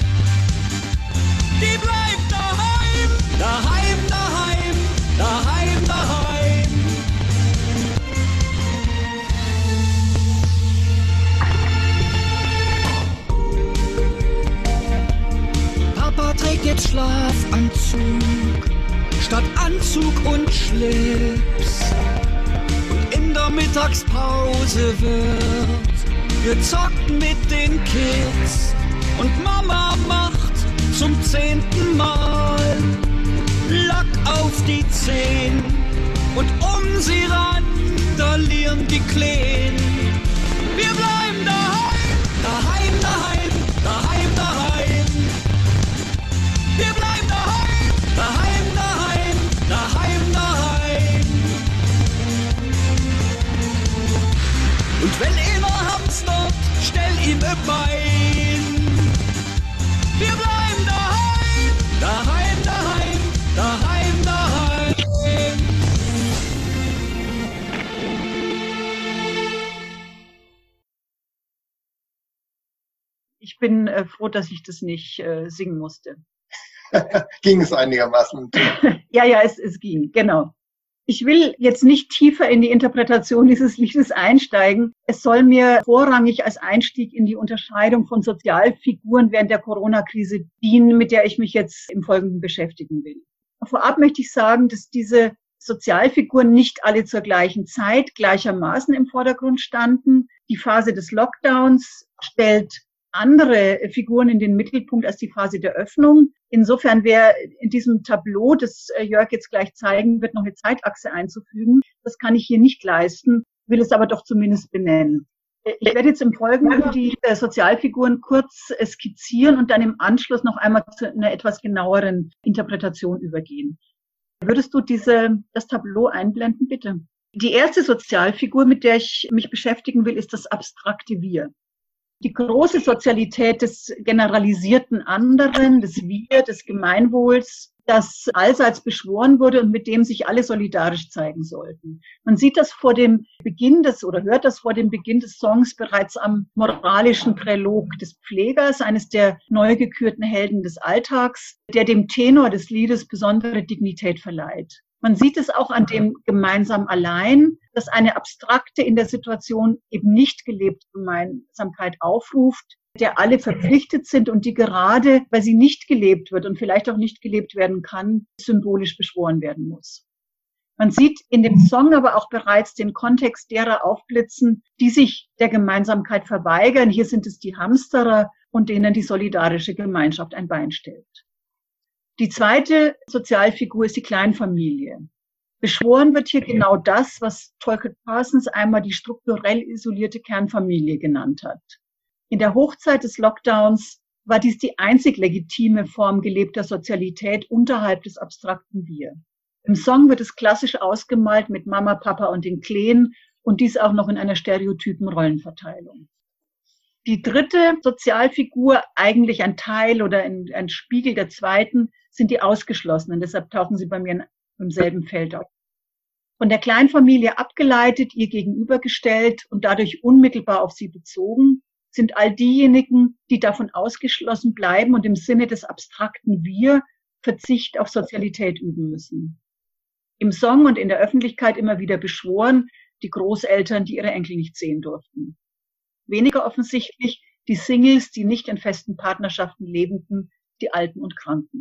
Die bleibt daheim, daheim, daheim, daheim, daheim. Papa trägt jetzt Schlafanzug statt Anzug und Schlips. Und in der Mittagspause wird gezockt mit den Kids. Und Mama macht zum 10. Mal Lack auf die Zehen. Und um sie randalieren die Kleen. Wir bleiben daheim, daheim, daheim, daheim, daheim. Wir bleiben daheim, daheim, daheim, daheim, daheim. Und wenn einer hamstert, stell ihm ein Bein. Wir bleiben daheim, daheim, daheim, daheim, daheim. Ich bin froh, dass ich das nicht singen musste. Ging es einigermaßen? Ja, es ging, genau. Ich will jetzt nicht tiefer in die Interpretation dieses Liedes einsteigen. Es soll mir vorrangig als Einstieg in die Unterscheidung von Sozialfiguren während der Corona-Krise dienen, mit der ich mich jetzt im Folgenden beschäftigen will. Vorab möchte ich sagen, dass diese Sozialfiguren nicht alle zur gleichen Zeit gleichermaßen im Vordergrund standen. Die Phase des Lockdowns stellt andere Figuren in den Mittelpunkt als die Phase der Öffnung. Insofern wäre in diesem Tableau, das Jörg jetzt gleich zeigen wird, noch eine Zeitachse einzufügen. Das kann ich hier nicht leisten, will es aber doch zumindest benennen. Ich werde jetzt im Folgenden die Sozialfiguren kurz skizzieren und dann im Anschluss noch einmal zu einer etwas genaueren Interpretation übergehen. Würdest du das Tableau einblenden, bitte? Die erste Sozialfigur, mit der ich mich beschäftigen will, ist das abstrakte Wir. Die große Sozialität des generalisierten Anderen, des Wir, des Gemeinwohls, das allseits beschworen wurde und mit dem sich alle solidarisch zeigen sollten. Man sieht das vor dem Beginn hört das vor dem Beginn des Songs bereits am moralischen Prälog des Pflegers, eines der neu gekürten Helden des Alltags, der dem Tenor des Liedes besondere Dignität verleiht. Man sieht es auch an dem Gemeinsam allein, dass eine abstrakte, in der Situation eben nicht gelebte Gemeinsamkeit aufruft, der alle verpflichtet sind und die gerade, weil sie nicht gelebt wird und vielleicht auch nicht gelebt werden kann, symbolisch beschworen werden muss. Man sieht in dem Song aber auch bereits den Kontext derer aufblitzen, die sich der Gemeinsamkeit verweigern. Hier sind es die Hamsterer und denen die solidarische Gemeinschaft ein Bein stellt. Die zweite Sozialfigur ist die Kleinfamilie. Beschworen wird hier genau das, was Tolkien Parsons einmal die strukturell isolierte Kernfamilie genannt hat. In der Hochzeit des Lockdowns war dies die einzig legitime Form gelebter Sozialität unterhalb des abstrakten Wir. Im Song wird es klassisch ausgemalt mit Mama, Papa und den Kleen und dies auch noch in einer stereotypen Rollenverteilung. Die dritte Sozialfigur, eigentlich ein Teil oder ein Spiegel der zweiten, sind die Ausgeschlossenen. Deshalb tauchen sie bei mir im selben Feld auf. Von der Kleinfamilie abgeleitet, ihr gegenübergestellt und dadurch unmittelbar auf sie bezogen, sind all diejenigen, die davon ausgeschlossen bleiben und im Sinne des abstrakten Wir Verzicht auf Sozialität üben müssen. Im Song und in der Öffentlichkeit immer wieder beschworen, die Großeltern, die ihre Enkel nicht sehen durften. Weniger offensichtlich die Singles, die nicht in festen Partnerschaften lebenden, die Alten und Kranken.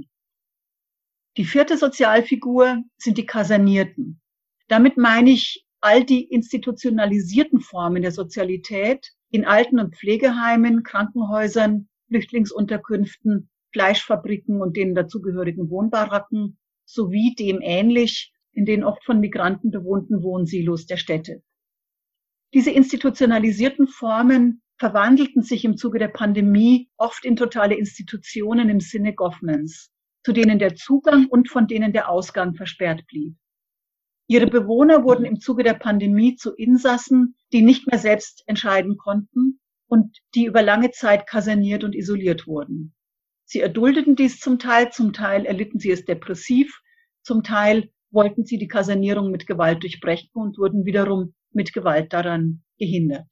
Die vierte Sozialfigur sind die Kasernierten. Damit meine ich all die institutionalisierten Formen der Sozialität in Alten- und Pflegeheimen, Krankenhäusern, Flüchtlingsunterkünften, Fleischfabriken und den dazugehörigen Wohnbaracken sowie dem ähnlich in den oft von Migranten bewohnten Wohnsilos der Städte. Diese institutionalisierten Formen verwandelten sich im Zuge der Pandemie oft in totale Institutionen im Sinne Goffmans, zu denen der Zugang und von denen der Ausgang versperrt blieb. Ihre Bewohner wurden im Zuge der Pandemie zu Insassen, die nicht mehr selbst entscheiden konnten und die über lange Zeit kaserniert und isoliert wurden. Sie erduldeten dies zum Teil erlitten sie es depressiv, zum Teil wollten sie die Kasernierung mit Gewalt durchbrechen und wurden wiederum mit Gewalt daran gehindert.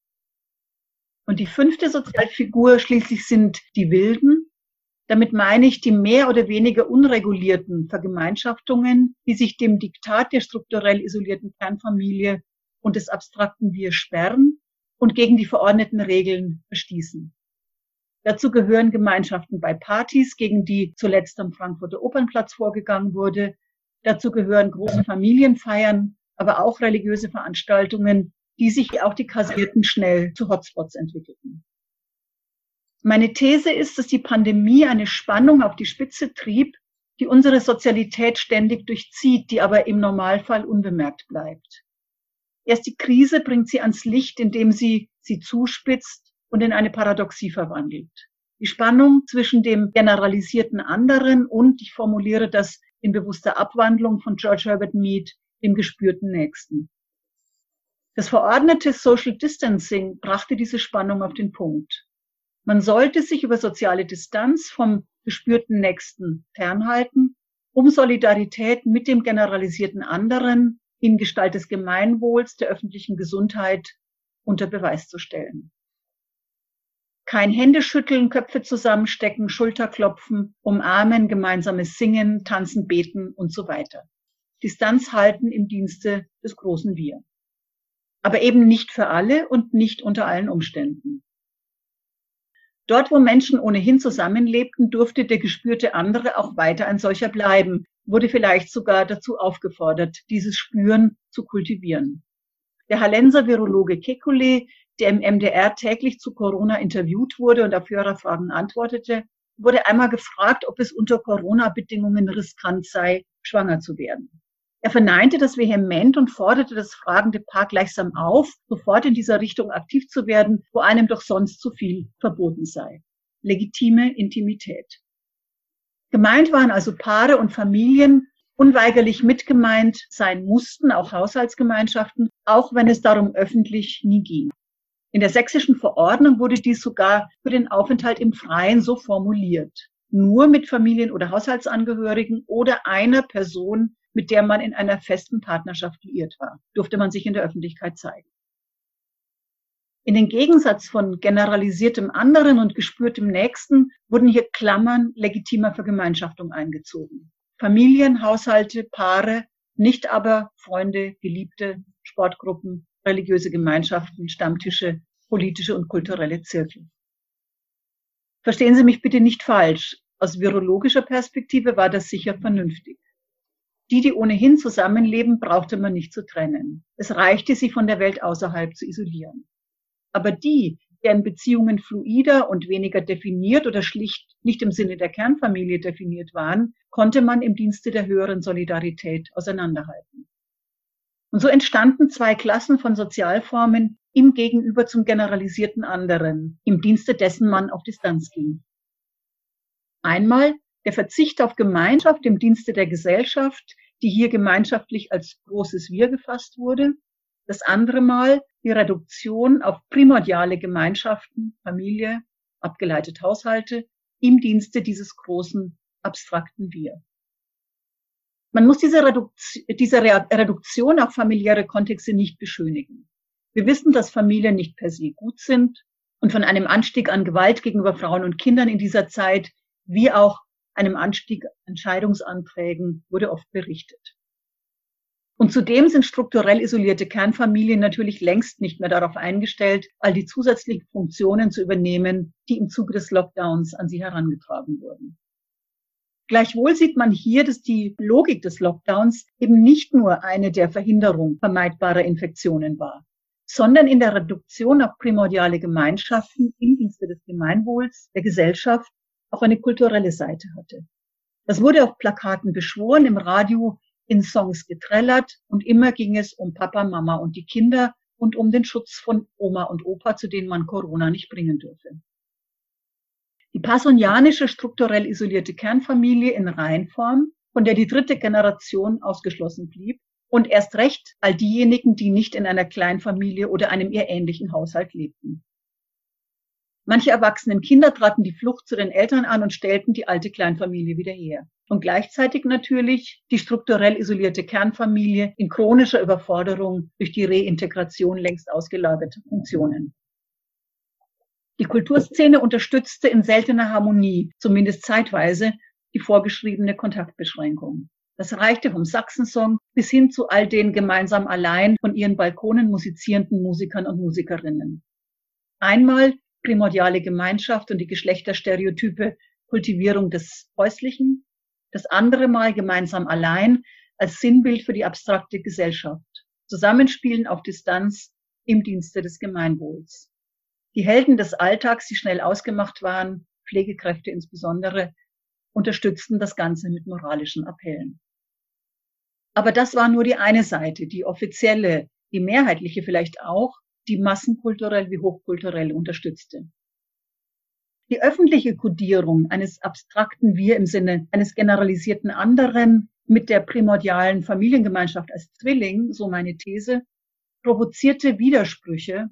Und die fünfte Sozialfigur schließlich sind die Wilden. Damit meine ich die mehr oder weniger unregulierten Vergemeinschaftungen, die sich dem Diktat der strukturell isolierten Kernfamilie und des abstrakten Wir sperren und gegen die verordneten Regeln verstießen. Dazu gehören Gemeinschaften bei Partys, gegen die zuletzt am Frankfurter Opernplatz vorgegangen wurde. Dazu gehören große Familienfeiern, aber auch religiöse Veranstaltungen, die sich auch die Kaserierten schnell zu Hotspots entwickelten. Meine These ist, dass die Pandemie eine Spannung auf die Spitze trieb, die unsere Sozialität ständig durchzieht, die aber im Normalfall unbemerkt bleibt. Erst die Krise bringt sie ans Licht, indem sie zuspitzt und in eine Paradoxie verwandelt. Die Spannung zwischen dem generalisierten anderen und, ich formuliere das in bewusster Abwandlung von George Herbert Mead, dem gespürten Nächsten. Das verordnete Social Distancing brachte diese Spannung auf den Punkt. Man sollte sich über soziale Distanz vom gespürten Nächsten fernhalten, um Solidarität mit dem generalisierten anderen in Gestalt des Gemeinwohls, der öffentlichen Gesundheit unter Beweis zu stellen. Kein Händeschütteln, Köpfe zusammenstecken, Schulterklopfen, umarmen, gemeinsames Singen, Tanzen, Beten und so weiter. Distanz halten im Dienste des großen Wir. Aber eben nicht für alle und nicht unter allen Umständen. Dort, wo Menschen ohnehin zusammenlebten, durfte der gespürte andere auch weiter ein solcher bleiben, wurde vielleicht sogar dazu aufgefordert, dieses Spüren zu kultivieren. Der Hallenser Virologe Kekulé, der im MDR täglich zu Corona interviewt wurde und auf Hörerfragen antwortete, wurde einmal gefragt, ob es unter Corona-Bedingungen riskant sei, schwanger zu werden. Er verneinte das vehement und forderte das fragende Paar gleichsam auf, sofort in dieser Richtung aktiv zu werden, wo einem doch sonst zu viel verboten sei. Legitime Intimität. Gemeint waren also Paare und Familien, unweigerlich mitgemeint sein mussten, auch Haushaltsgemeinschaften, auch wenn es darum öffentlich nie ging. In der sächsischen Verordnung wurde dies sogar für den Aufenthalt im Freien so formuliert. nur mit Familien- oder Haushaltsangehörigen oder einer Person, mit der man in einer festen Partnerschaft liiert war, durfte man sich in der Öffentlichkeit zeigen. In den Gegensatz von generalisiertem anderen und gespürtem Nächsten wurden hier Klammern legitimer Vergemeinschaftung eingezogen. Familien, Haushalte, Paare, nicht aber Freunde, Geliebte, Sportgruppen, religiöse Gemeinschaften, Stammtische, politische und kulturelle Zirkel. Verstehen Sie mich bitte nicht falsch. Aus virologischer Perspektive war das sicher vernünftig. Die ohnehin zusammenleben, brauchte man nicht zu trennen. Es reichte, sie von der Welt außerhalb zu isolieren. Aber deren Beziehungen fluider und weniger definiert oder schlicht nicht im Sinne der Kernfamilie definiert waren, konnte man im Dienste der höheren Solidarität auseinanderhalten. Und so entstanden zwei Klassen von Sozialformen im Gegenüber zum generalisierten anderen, im Dienste dessen man auf Distanz ging. Einmal der Verzicht auf Gemeinschaft im Dienste der Gesellschaft, die hier gemeinschaftlich als großes Wir gefasst wurde. Das andere Mal die Reduktion auf primordiale Gemeinschaften, Familie, abgeleitet Haushalte, im Dienste dieses großen, abstrakten Wir. Man muss diese Reduktion auf familiäre Kontexte nicht beschönigen. Wir wissen, dass Familien nicht per se gut sind und von einem Anstieg an Gewalt gegenüber Frauen und Kindern in dieser Zeit, wie auch einem Anstieg an Scheidungsanträgen, wurde oft berichtet. Und zudem sind strukturell isolierte Kernfamilien natürlich längst nicht mehr darauf eingestellt, all die zusätzlichen Funktionen zu übernehmen, die im Zuge des Lockdowns an sie herangetragen wurden. Gleichwohl sieht man hier, dass die Logik des Lockdowns eben nicht nur eine der Verhinderung vermeidbarer Infektionen war, sondern in der Reduktion auf primordiale Gemeinschaften im Dienste des Gemeinwohls, der Gesellschaft, auch eine kulturelle Seite hatte. Das wurde auf Plakaten beschworen, im Radio in Songs getrellert und immer ging es um Papa, Mama und die Kinder und um den Schutz von Oma und Opa, zu denen man Corona nicht bringen dürfe. Die passonianische, strukturell isolierte Kernfamilie in Reihenform, von der die dritte Generation ausgeschlossen blieb und erst recht all diejenigen, die nicht in einer Kleinfamilie oder einem ihr ähnlichen Haushalt lebten. Manche erwachsenen Kinder traten die Flucht zu den Eltern an und stellten die alte Kleinfamilie wieder her. Und gleichzeitig natürlich die strukturell isolierte Kernfamilie in chronischer Überforderung durch die Reintegration längst ausgelagerter Funktionen. Die Kulturszene unterstützte in seltener Harmonie, zumindest zeitweise, die vorgeschriebene Kontaktbeschränkung. Das reichte vom Sachsensong bis hin zu all den gemeinsam allein von ihren Balkonen musizierenden Musikern und Musikerinnen. Einmal primordiale Gemeinschaft und die geschlechterstereotype Kultivierung des Häuslichen, das andere Mal gemeinsam allein als Sinnbild für die abstrakte Gesellschaft, Zusammenspielen auf Distanz im Dienste des Gemeinwohls. Die Helden des Alltags, die schnell ausgemacht waren, Pflegekräfte insbesondere, unterstützten das Ganze mit moralischen Appellen. Aber das war nur die eine Seite, die offizielle, die mehrheitliche vielleicht auch, die massenkulturell wie hochkulturell unterstützte. Die öffentliche Kodierung eines abstrakten Wir im Sinne eines generalisierten anderen mit der primordialen Familiengemeinschaft als Zwilling, so meine These, provoziert Widersprüche,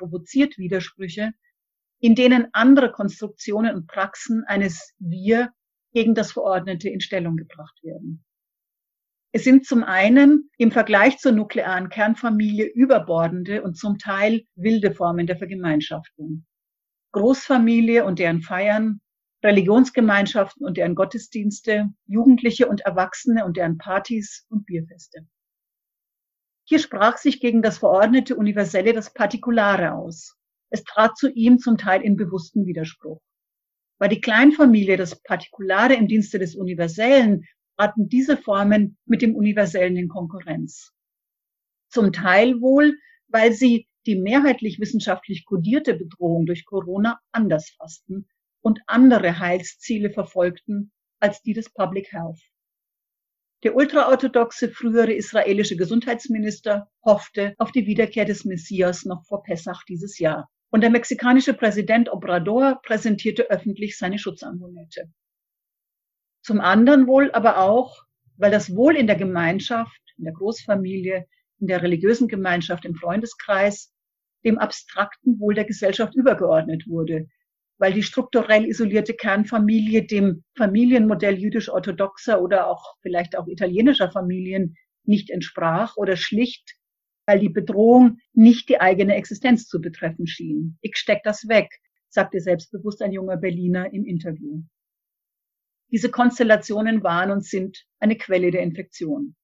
in denen andere Konstruktionen und Praxen eines Wir gegen das Verordnete in Stellung gebracht werden. Es sind zum einen im Vergleich zur nuklearen Kernfamilie überbordende und zum Teil wilde Formen der Vergemeinschaftung. Großfamilie und deren Feiern, Religionsgemeinschaften und deren Gottesdienste, Jugendliche und Erwachsene und deren Partys und Bierfeste. Hier sprach sich gegen das verordnete Universelle das Partikulare aus. Es trat zu ihm zum Teil in bewussten Widerspruch. War die Kleinfamilie das Partikulare im Dienste des Universellen, traten diese Formen mit dem Universellen in Konkurrenz. Zum Teil wohl, weil sie die mehrheitlich wissenschaftlich kodierte Bedrohung durch Corona anders fassten und andere Heilsziele verfolgten als die des Public Health. Der ultraorthodoxe frühere israelische Gesundheitsminister hoffte auf die Wiederkehr des Messias noch vor Pessach dieses Jahr. Und der mexikanische Präsident Obrador präsentierte öffentlich seine Schutzamulette. Zum anderen wohl aber auch, weil das Wohl in der Gemeinschaft, in der Großfamilie, in der religiösen Gemeinschaft, im Freundeskreis, dem abstrakten Wohl der Gesellschaft übergeordnet wurde, weil die strukturell isolierte Kernfamilie dem Familienmodell jüdisch-orthodoxer oder auch vielleicht auch italienischer Familien nicht entsprach oder schlicht, weil die Bedrohung nicht die eigene Existenz zu betreffen schien. Ich steck das weg, sagte selbstbewusst ein junger Berliner im Interview. Diese Konstellationen waren und sind eine Quelle der Infektion.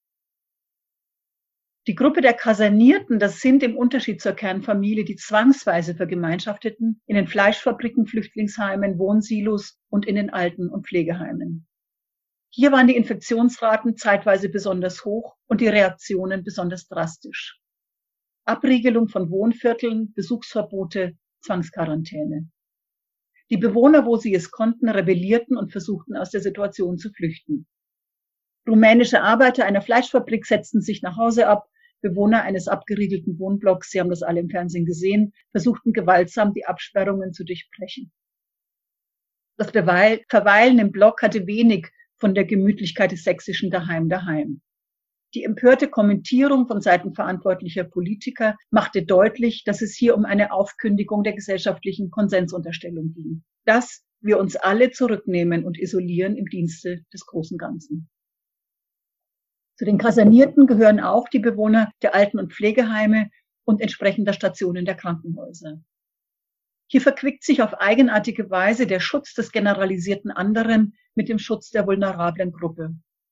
Die Gruppe der Kasernierten, das sind im Unterschied zur Kernfamilie die zwangsweise Vergemeinschafteten in den Fleischfabriken, Flüchtlingsheimen, Wohnsilos und in den Alten- und Pflegeheimen. Hier waren die Infektionsraten zeitweise besonders hoch und die Reaktionen besonders drastisch. Abriegelung von Wohnvierteln, Besuchsverbote, Zwangsquarantäne. Die Bewohner, wo sie es konnten, rebellierten und versuchten, aus der Situation zu flüchten. Rumänische Arbeiter einer Fleischfabrik setzten sich nach Hause ab. Bewohner eines abgeriegelten Wohnblocks, Sie haben das alle im Fernsehen gesehen, versuchten gewaltsam die Absperrungen zu durchbrechen. Das Verweilen im Block hatte wenig von der Gemütlichkeit des sächsischen Daheim. Die empörte Kommentierung von Seiten verantwortlicher Politiker machte deutlich, dass es hier um eine Aufkündigung der gesellschaftlichen Konsensunterstellung ging, dass wir uns alle zurücknehmen und isolieren im Dienste des großen Ganzen. Zu den Kasernierten gehören auch die Bewohner der Alten- und Pflegeheime und entsprechender Stationen der Krankenhäuser. Hier verquickt sich auf eigenartige Weise der Schutz des generalisierten anderen mit dem Schutz der vulnerablen Gruppe.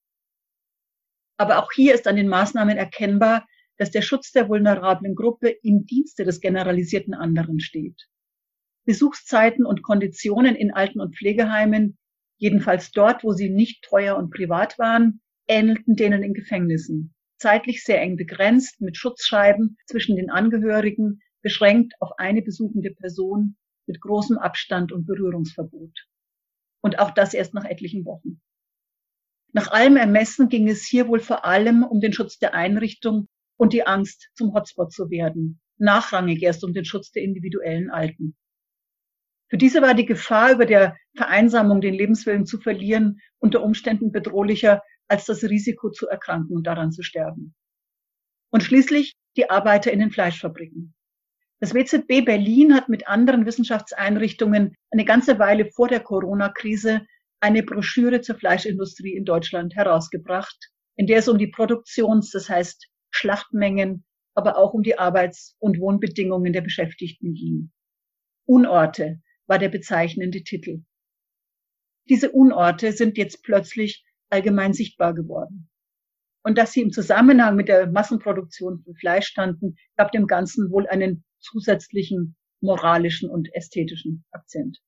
Aber auch hier ist an den Maßnahmen erkennbar, dass der Schutz der vulnerablen Gruppe im Dienste des generalisierten anderen steht. Besuchszeiten und Konditionen in Alten- und Pflegeheimen, jedenfalls dort, wo sie nicht teuer und privat waren, ähnelten denen in Gefängnissen, zeitlich sehr eng begrenzt, mit Schutzscheiben zwischen den Angehörigen, beschränkt auf eine besuchende Person, mit großem Abstand und Berührungsverbot. Und auch das erst nach etlichen Wochen. Nach allem Ermessen ging es hier wohl vor allem um den Schutz der Einrichtung und die Angst, zum Hotspot zu werden, nachrangig erst um den Schutz der individuellen Alten. Für diese war die Gefahr, über der Vereinsamung den Lebenswillen zu verlieren, unter Umständen bedrohlicher als das Risiko zu erkranken und daran zu sterben. Und schließlich die Arbeiter in den Fleischfabriken. Das WZB Berlin hat mit anderen Wissenschaftseinrichtungen eine ganze Weile vor der Corona-Krise eine Broschüre zur Fleischindustrie in Deutschland herausgebracht, in der es um die das heißt Schlachtmengen, aber auch um die Arbeits- und Wohnbedingungen der Beschäftigten ging. Unorte war der bezeichnende Titel. Diese Unorte sind jetzt plötzlich allgemein sichtbar geworden. Und dass sie im Zusammenhang mit der Massenproduktion von Fleisch standen, gab dem Ganzen wohl einen zusätzlichen moralischen und ästhetischen Akzent.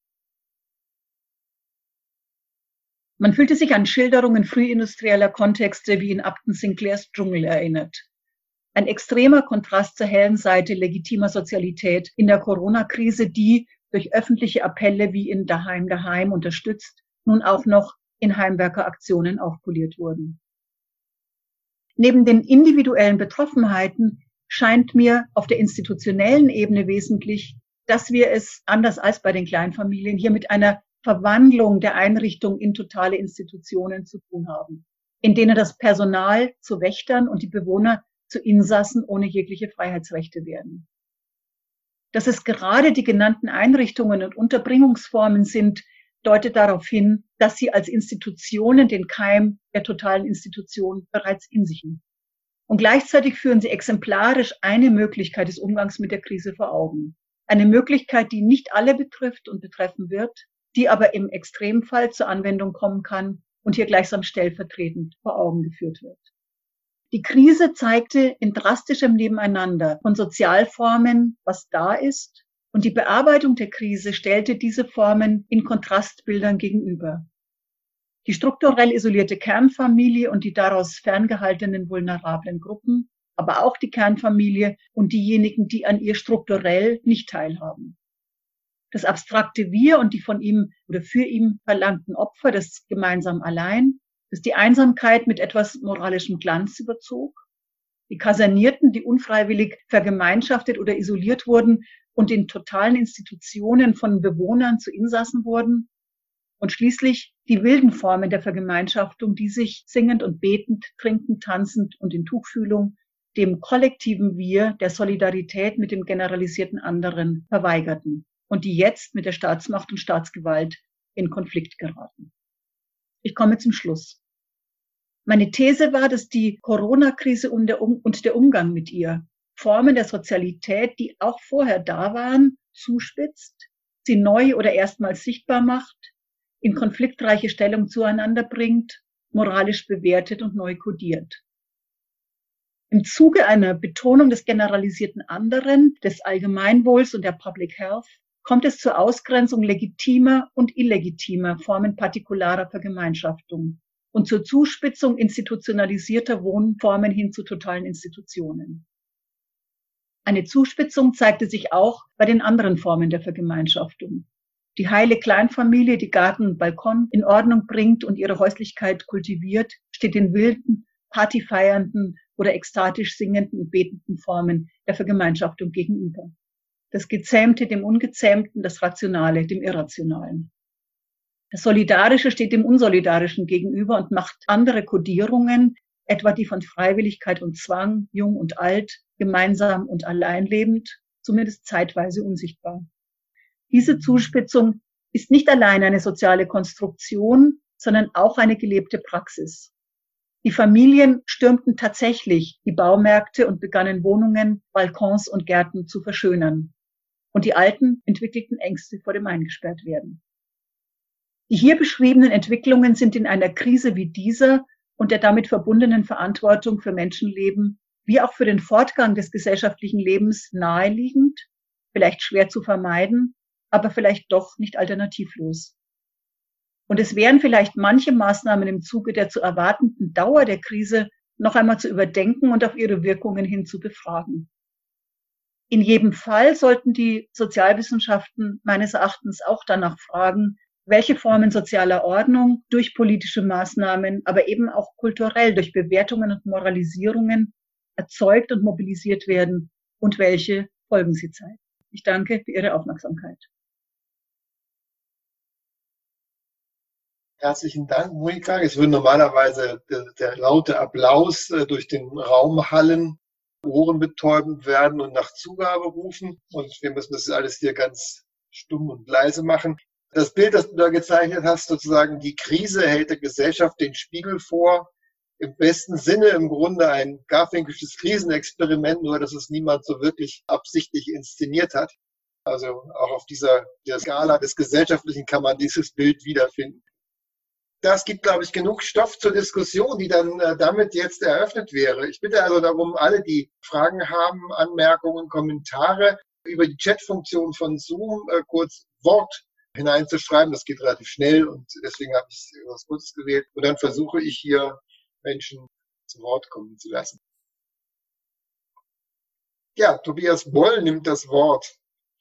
Man fühlte sich an Schilderungen frühindustrieller Kontexte wie in Upton Sinclairs Dschungel erinnert. Ein extremer Kontrast zur hellen Seite legitimer Sozialität in der Corona-Krise, die durch öffentliche Appelle wie in Daheim unterstützt, nun auch noch in Heimwerkeraktionen aufpoliert wurden. Neben den individuellen Betroffenheiten scheint mir auf der institutionellen Ebene wesentlich, dass wir es, anders als bei den Kleinfamilien, hier mit einer Verwandlung der Einrichtung in totale Institutionen zu tun haben, in denen das Personal zu Wächtern und die Bewohner zu Insassen ohne jegliche Freiheitsrechte werden. Dass es gerade die genannten Einrichtungen und Unterbringungsformen sind, deutet darauf hin, dass sie als Institutionen den Keim der totalen Institution bereits in sich haben. Und gleichzeitig führen sie exemplarisch eine Möglichkeit des Umgangs mit der Krise vor Augen. Eine Möglichkeit, die nicht alle betrifft und betreffen wird, die aber im Extremfall zur Anwendung kommen kann und hier gleichsam stellvertretend vor Augen geführt wird. Die Krise zeigte in drastischem Nebeneinander von Sozialformen, was da ist, und die Bearbeitung der Krise stellte diese Formen in Kontrastbildern gegenüber. Die strukturell isolierte Kernfamilie und die daraus ferngehaltenen vulnerablen Gruppen, aber auch die Kernfamilie und diejenigen, die an ihr strukturell nicht teilhaben. Das abstrakte Wir und die von ihm oder für ihn verlangten Opfer, das gemeinsam allein, das die Einsamkeit mit etwas moralischem Glanz überzog, die Kasernierten, die unfreiwillig vergemeinschaftet oder isoliert wurden und in totalen Institutionen von Bewohnern zu Insassen wurden, und schließlich die wilden Formen der Vergemeinschaftung, die sich singend und betend, trinkend, tanzend und in Tuchfühlung dem kollektiven Wir, der Solidarität mit dem generalisierten anderen verweigerten. und die jetzt mit der Staatsmacht und Staatsgewalt in Konflikt geraten. Ich komme zum Schluss. Meine These war, dass die Corona-Krise und der Umgang mit ihr Formen der Sozialität, die auch vorher da waren, zuspitzt, sie neu oder erstmals sichtbar macht, in konfliktreiche Stellung zueinander bringt, moralisch bewertet und neu kodiert. Im Zuge einer Betonung des generalisierten Anderen, des Allgemeinwohls und der Public Health kommt es zur Ausgrenzung legitimer und illegitimer Formen partikularer Vergemeinschaftung und zur Zuspitzung institutionalisierter Wohnformen hin zu totalen Institutionen. Eine Zuspitzung zeigte sich auch bei den anderen Formen der Vergemeinschaftung. Die heile Kleinfamilie, die Garten und Balkon in Ordnung bringt und ihre Häuslichkeit kultiviert, steht den wilden, partyfeiernden oder ekstatisch singenden und betenden Formen der Vergemeinschaftung gegenüber. Das Gezähmte dem Ungezähmten, das Rationale dem Irrationalen. Das Solidarische steht dem Unsolidarischen gegenüber und macht andere Kodierungen, etwa die von Freiwilligkeit und Zwang, jung und alt, gemeinsam und allein lebend, zumindest zeitweise unsichtbar. Diese Zuspitzung ist nicht allein eine soziale Konstruktion, sondern auch eine gelebte Praxis. Die Familien stürmten tatsächlich die Baumärkte und begannen Wohnungen, Balkons und Gärten zu verschönern. Und die Alten entwickelten Ängste vor dem Eingesperrtwerden. Die hier beschriebenen Entwicklungen sind in einer Krise wie dieser und der damit verbundenen Verantwortung für Menschenleben wie auch für den Fortgang des gesellschaftlichen Lebens naheliegend, vielleicht schwer zu vermeiden, aber vielleicht doch nicht alternativlos. Und es wären vielleicht manche Maßnahmen im Zuge der zu erwartenden Dauer der Krise noch einmal zu überdenken und auf ihre Wirkungen hin zu befragen. In jedem Fall sollten die Sozialwissenschaften meines Erachtens auch danach fragen, welche Formen sozialer Ordnung durch politische Maßnahmen, aber eben auch kulturell durch Bewertungen und Moralisierungen erzeugt und mobilisiert werden und welche Folgen sie zeigen. Ich danke für Ihre Aufmerksamkeit. Herzlichen Dank, Monika. Es würde normalerweise der laute Applaus durch den Raum hallen, ohrenbetäubend werden und nach Zugabe rufen. Und wir müssen das alles hier ganz stumm und leise machen. Das Bild, das du da gezeichnet hast, sozusagen die Krise hält der Gesellschaft den Spiegel vor. Im besten Sinne im Grunde ein garfinkelsches Krisenexperiment, nur dass es niemand so wirklich absichtlich inszeniert hat. Also auch auf der Skala des Gesellschaftlichen kann man dieses Bild wiederfinden. Das gibt, glaube ich, genug Stoff zur Diskussion, die dann damit jetzt eröffnet wäre. Ich bitte also darum, alle, die Fragen haben, Anmerkungen, Kommentare über die Chatfunktion von Zoom kurz Wort hineinzuschreiben. Das geht relativ schnell und deswegen habe ich etwas Kurzes gewählt. Und dann versuche ich hier Menschen zu Wort kommen zu lassen. Ja, Tobias Boll nimmt das Wort.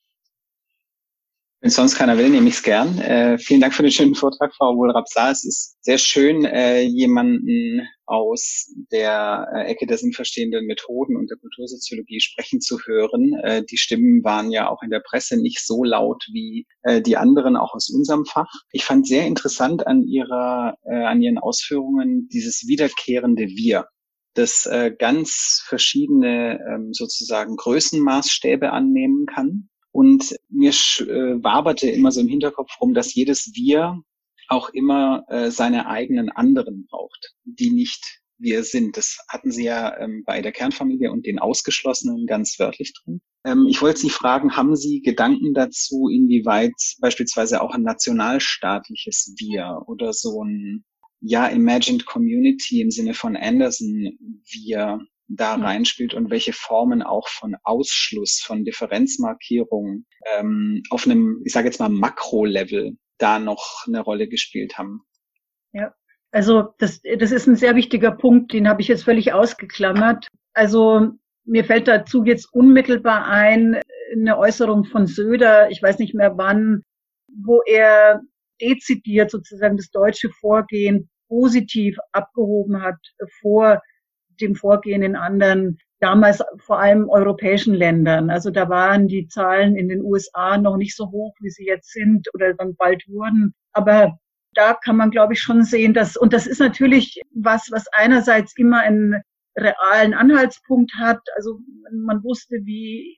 Wenn sonst keiner will, nehme ich es gern. Vielen Dank für den schönen Vortrag, Frau Wohl-Rapsar. Es ist sehr schön, jemanden aus der Ecke der sinnverstehenden Methoden und der Kultursoziologie sprechen zu hören. Die Stimmen waren ja auch in der Presse nicht so laut wie die anderen, auch aus unserem Fach. Ich fand sehr interessant an Ihren Ausführungen dieses wiederkehrende Wir, das ganz verschiedene sozusagen Größenmaßstäbe annehmen kann. Und mir waberte immer so im Hinterkopf rum, dass jedes Wir auch immer seine eigenen anderen braucht, die nicht wir sind. Das hatten Sie ja bei der Kernfamilie und den Ausgeschlossenen ganz wörtlich drin. Ich wollte Sie fragen, haben Sie Gedanken dazu, inwieweit beispielsweise auch ein nationalstaatliches Wir oder so ein Imagined Community im Sinne von Anderson Wir da reinspielt und welche Formen auch von Ausschluss, von Differenzmarkierung auf einem, ich sage jetzt mal, Makro-Level da noch eine Rolle gespielt haben. Ja, also das ist ein sehr wichtiger Punkt, den habe ich jetzt völlig ausgeklammert. Also mir fällt dazu jetzt unmittelbar ein, eine Äußerung von Söder, ich weiß nicht mehr wann, wo er dezidiert sozusagen das deutsche Vorgehen positiv abgehoben hat vor dem Vorgehen in anderen, damals vor allem europäischen Ländern. Also da waren die Zahlen in den USA noch nicht so hoch, wie sie jetzt sind oder dann bald wurden. Aber da kann man, glaube ich, schon sehen, und das ist natürlich was einerseits immer einen realen Anhaltspunkt hat. Also man wusste, wie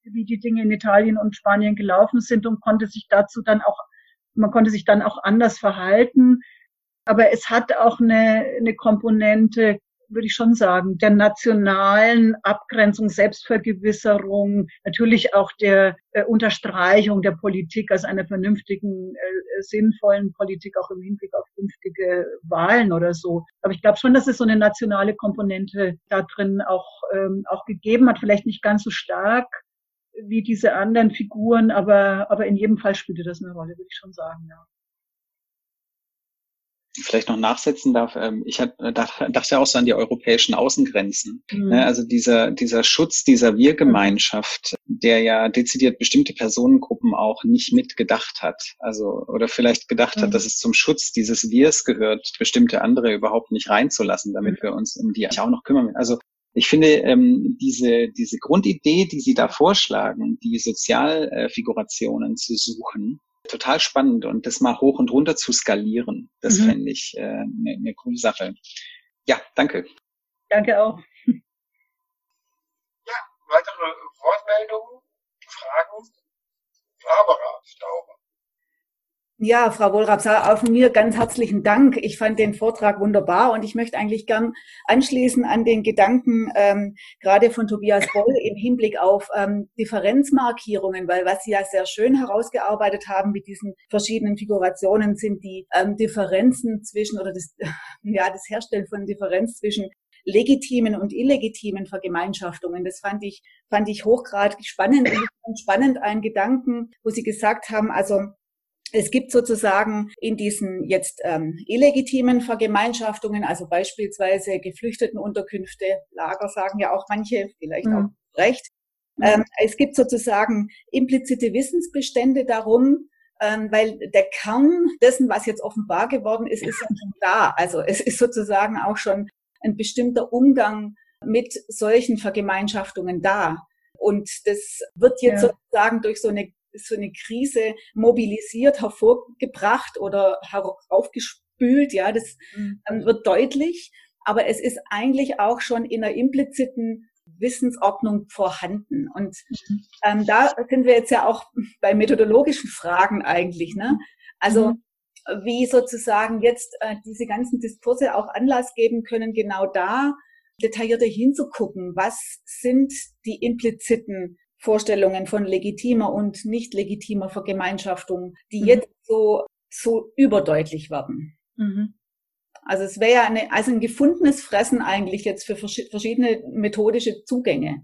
wie die Dinge in Italien und Spanien gelaufen sind und man konnte sich dann auch anders verhalten. Aber es hat auch eine Komponente, würde ich schon sagen, der nationalen Abgrenzung, Selbstvergewisserung, natürlich auch der Unterstreichung der Politik als einer vernünftigen, sinnvollen Politik, auch im Hinblick auf künftige Wahlen oder so. Aber ich glaube schon, dass es so eine nationale Komponente da drin auch gegeben hat, vielleicht nicht ganz so stark wie diese anderen Figuren, aber in jedem Fall spielte das eine Rolle, würde ich schon sagen, ja. Vielleicht noch nachsetzen darf, ich dachte auch so an die europäischen Außengrenzen. Mhm. Also dieser Schutz dieser Wir-Gemeinschaft, der ja dezidiert bestimmte Personengruppen auch nicht mitgedacht hat. Also, oder vielleicht gedacht hat, dass es zum Schutz dieses Wirs gehört, bestimmte andere überhaupt nicht reinzulassen, damit wir uns um die auch noch kümmern. Also, ich finde, diese Grundidee, die Sie da vorschlagen, die Sozialfigurationen zu suchen, total spannend und das mal hoch und runter zu skalieren, das fände ich eine coole Sache. Ja, danke. Danke auch. Ja, weitere Wortmeldungen, Fragen? Barbara Stauber. Ja, Frau Wohlrab-Saar, auch von mir ganz herzlichen Dank. Ich fand den Vortrag wunderbar und ich möchte eigentlich gern anschließen an den Gedanken gerade von Tobias Boll im Hinblick auf Differenzmarkierungen, weil was Sie ja sehr schön herausgearbeitet haben mit diesen verschiedenen Figurationen sind die Differenzen zwischen oder das Herstellen von Differenz zwischen legitimen und illegitimen Vergemeinschaftungen. Das fand ich hochgradig spannend und spannend einen Gedanken, wo Sie gesagt haben, also es gibt sozusagen in diesen jetzt illegitimen Vergemeinschaftungen, also beispielsweise Geflüchtetenunterkünfte, Lager sagen ja auch manche, vielleicht auch recht. Es gibt sozusagen implizite Wissensbestände darum, weil der Kern dessen, was jetzt offenbar geworden ist, ist ja schon da. Also es ist sozusagen auch schon ein bestimmter Umgang mit solchen Vergemeinschaftungen da. Und das wird jetzt sozusagen durch so eine Krise mobilisiert, hervorgebracht oder heraufgespült, ja, das wird deutlich, aber es ist eigentlich auch schon in einer impliziten Wissensordnung vorhanden. Und da sind wir jetzt ja auch bei methodologischen Fragen eigentlich, ne? Also wie sozusagen jetzt diese ganzen Diskurse auch Anlass geben können, genau da detaillierter hinzugucken, was sind die impliziten Vorstellungen von legitimer und nicht legitimer Vergemeinschaftung, die jetzt so überdeutlich werden. Also es wäre ja ein gefundenes Fressen eigentlich jetzt für verschiedene methodische Zugänge.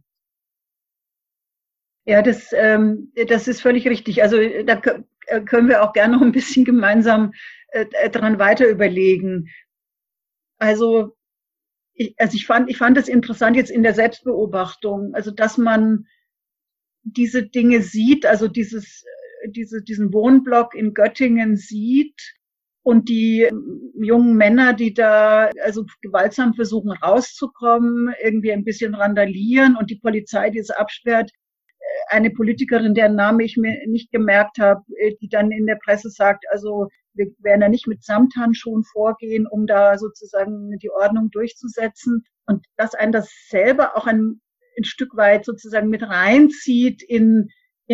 Ja, das ist völlig richtig. Also da können wir auch gerne noch ein bisschen gemeinsam dran weiter überlegen. Also ich fand es interessant jetzt in der Selbstbeobachtung, also dass man diese Dinge sieht, also diesen Wohnblock in Göttingen sieht und die jungen Männer, die da also gewaltsam versuchen rauszukommen, irgendwie ein bisschen randalieren und die Polizei, die es absperrt, eine Politikerin, deren Name ich mir nicht gemerkt habe, die dann in der Presse sagt, also wir werden da nicht mit Samthandschuhen vorgehen, um da sozusagen die Ordnung durchzusetzen und dass einen das selber auch ein Stück weit sozusagen mit reinzieht in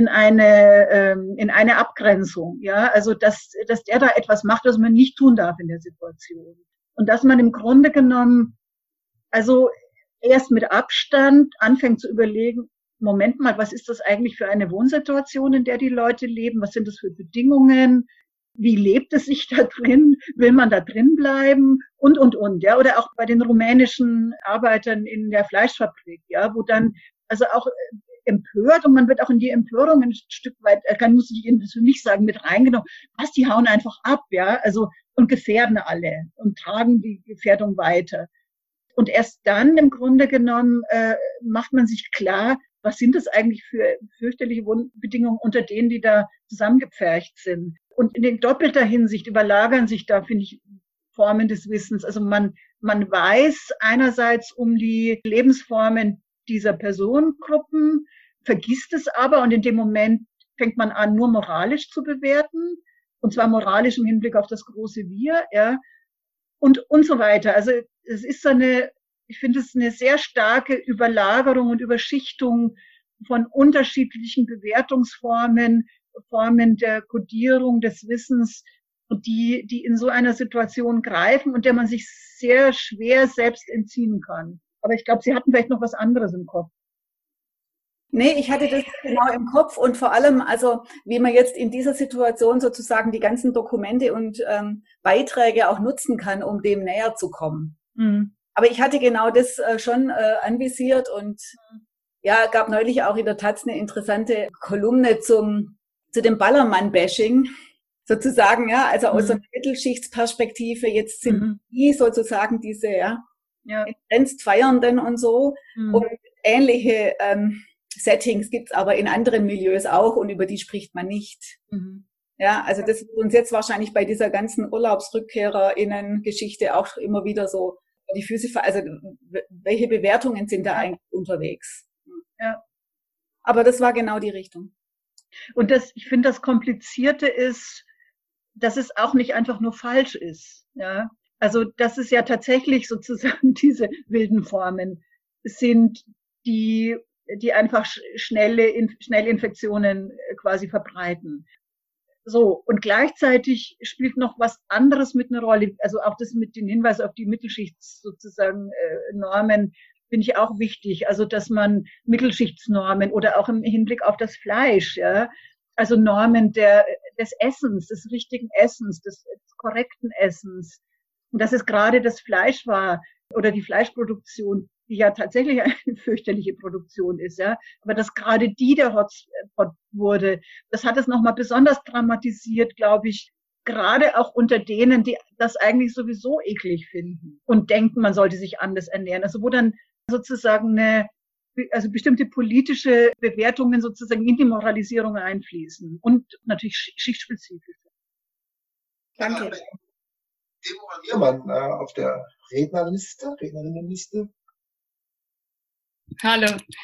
eine Abgrenzung, ja, also dass der da etwas macht, was man nicht tun darf in der Situation und dass man im Grunde genommen also erst mit Abstand anfängt zu überlegen, Moment mal, was ist das eigentlich für eine Wohnsituation, in der die Leute leben? Was sind das für Bedingungen? Wie lebt es sich da drin? Will man da drin bleiben? Und, ja. Oder auch bei den rumänischen Arbeitern in der Fleischfabrik, ja, wo dann, also auch empört und man wird auch in die Empörung ein Stück weit, muss ich Ihnen für mich sagen, mit reingenommen. Was, die hauen einfach ab, ja, also, und gefährden alle und tragen die Gefährdung weiter. Und erst dann im Grunde genommen macht man sich klar, was sind das eigentlich für fürchterliche Bedingungen, unter denen die da zusammengepfercht sind. Und in doppelter Hinsicht überlagern sich da, finde ich, Formen des Wissens. Also man weiß einerseits um die Lebensformen dieser Personengruppen, vergisst es aber und in dem Moment fängt man an, nur moralisch zu bewerten. Und zwar moralisch im Hinblick auf das große Wir, ja. Und so weiter. Also es ist ich finde es eine sehr starke Überlagerung und Überschichtung von unterschiedlichen Bewertungsformen, Formen der Kodierung des Wissens, die in so einer Situation greifen und der man sich sehr schwer selbst entziehen kann. Aber ich glaube, Sie hatten vielleicht noch was anderes im Kopf. Nee, ich hatte das genau im Kopf und vor allem, also wie man jetzt in dieser Situation sozusagen die ganzen Dokumente und Beiträge auch nutzen kann, um dem näher zu kommen. Mhm. Aber ich hatte genau das schon anvisiert und ja, gab neulich auch in der Taz eine interessante Kolumne zu dem Ballermann-Bashing sozusagen, ja, also aus so einer Mittelschichtsperspektive. Jetzt sind die sozusagen diese, entgrenzt Feiernden und so und ähnliche Settings gibt's aber in anderen Milieus auch und über die spricht man nicht. Ja, also das wird uns jetzt wahrscheinlich bei dieser ganzen UrlaubsrückkehrerInnen-Geschichte auch immer wieder so die Füße, also welche Bewertungen sind da eigentlich unterwegs? Ja. Aber das war genau die Richtung. Und ich finde, das Komplizierte ist, dass es auch nicht einfach nur falsch ist. Ja, also dass es ja tatsächlich sozusagen diese wilden Formen sind, die einfach Schnellinfektionen quasi verbreiten. So, und gleichzeitig spielt noch was anderes mit einer Rolle. Also auch das mit den Hinweisen auf die Mittelschichtsnormen sozusagen finde ich auch wichtig. Also dass man Mittelschichtsnormen oder auch im Hinblick auf das Fleisch, ja, also Normen des Essens, des richtigen Essens, des korrekten Essens. Und dass es gerade das Fleisch war oder die Fleischproduktion, die ja tatsächlich eine fürchterliche Produktion ist, ja, aber dass gerade die der Hotspot wurde, das hat es nochmal besonders dramatisiert, glaube ich, gerade auch unter denen, die das eigentlich sowieso eklig finden und denken, man sollte sich anders ernähren. Also wo dann sozusagen also bestimmte politische Bewertungen sozusagen in die Moralisierung einfließen und natürlich schichtspezifisch. Danke. Deborah Niermann auf der Rednerinnenliste. Hallo.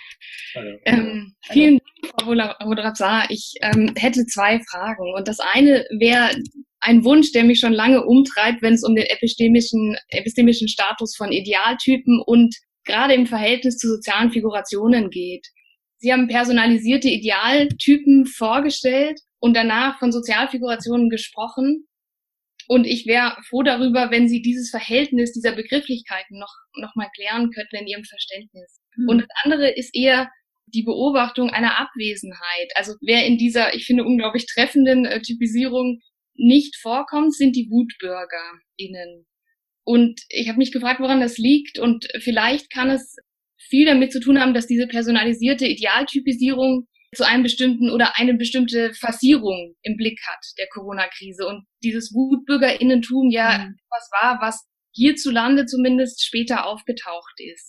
Vielen Dank, Frau Wohlrab-Saar. Ich hätte zwei Fragen. Und das eine wäre ein Wunsch, der mich schon lange umtreibt, wenn es um den epistemischen Status von Idealtypen und gerade im Verhältnis zu sozialen Figurationen geht. Sie haben personalisierte Idealtypen vorgestellt und danach von Sozialfigurationen gesprochen. Und ich wäre froh darüber, wenn Sie dieses Verhältnis dieser Begrifflichkeiten noch mal klären könnten in Ihrem Verständnis. Und das andere ist eher die Beobachtung einer Abwesenheit. Also wer in dieser, ich finde, unglaublich treffenden Typisierung nicht vorkommt, sind die WutbürgerInnen. Und ich habe mich gefragt, woran das liegt. Und vielleicht kann es viel damit zu tun haben, dass diese personalisierte Idealtypisierung zu einem bestimmten oder eine bestimmte Fassierung im Blick hat der Corona-Krise. Und dieses WutbürgerInnentum ja was war, was hierzulande zumindest später aufgetaucht ist.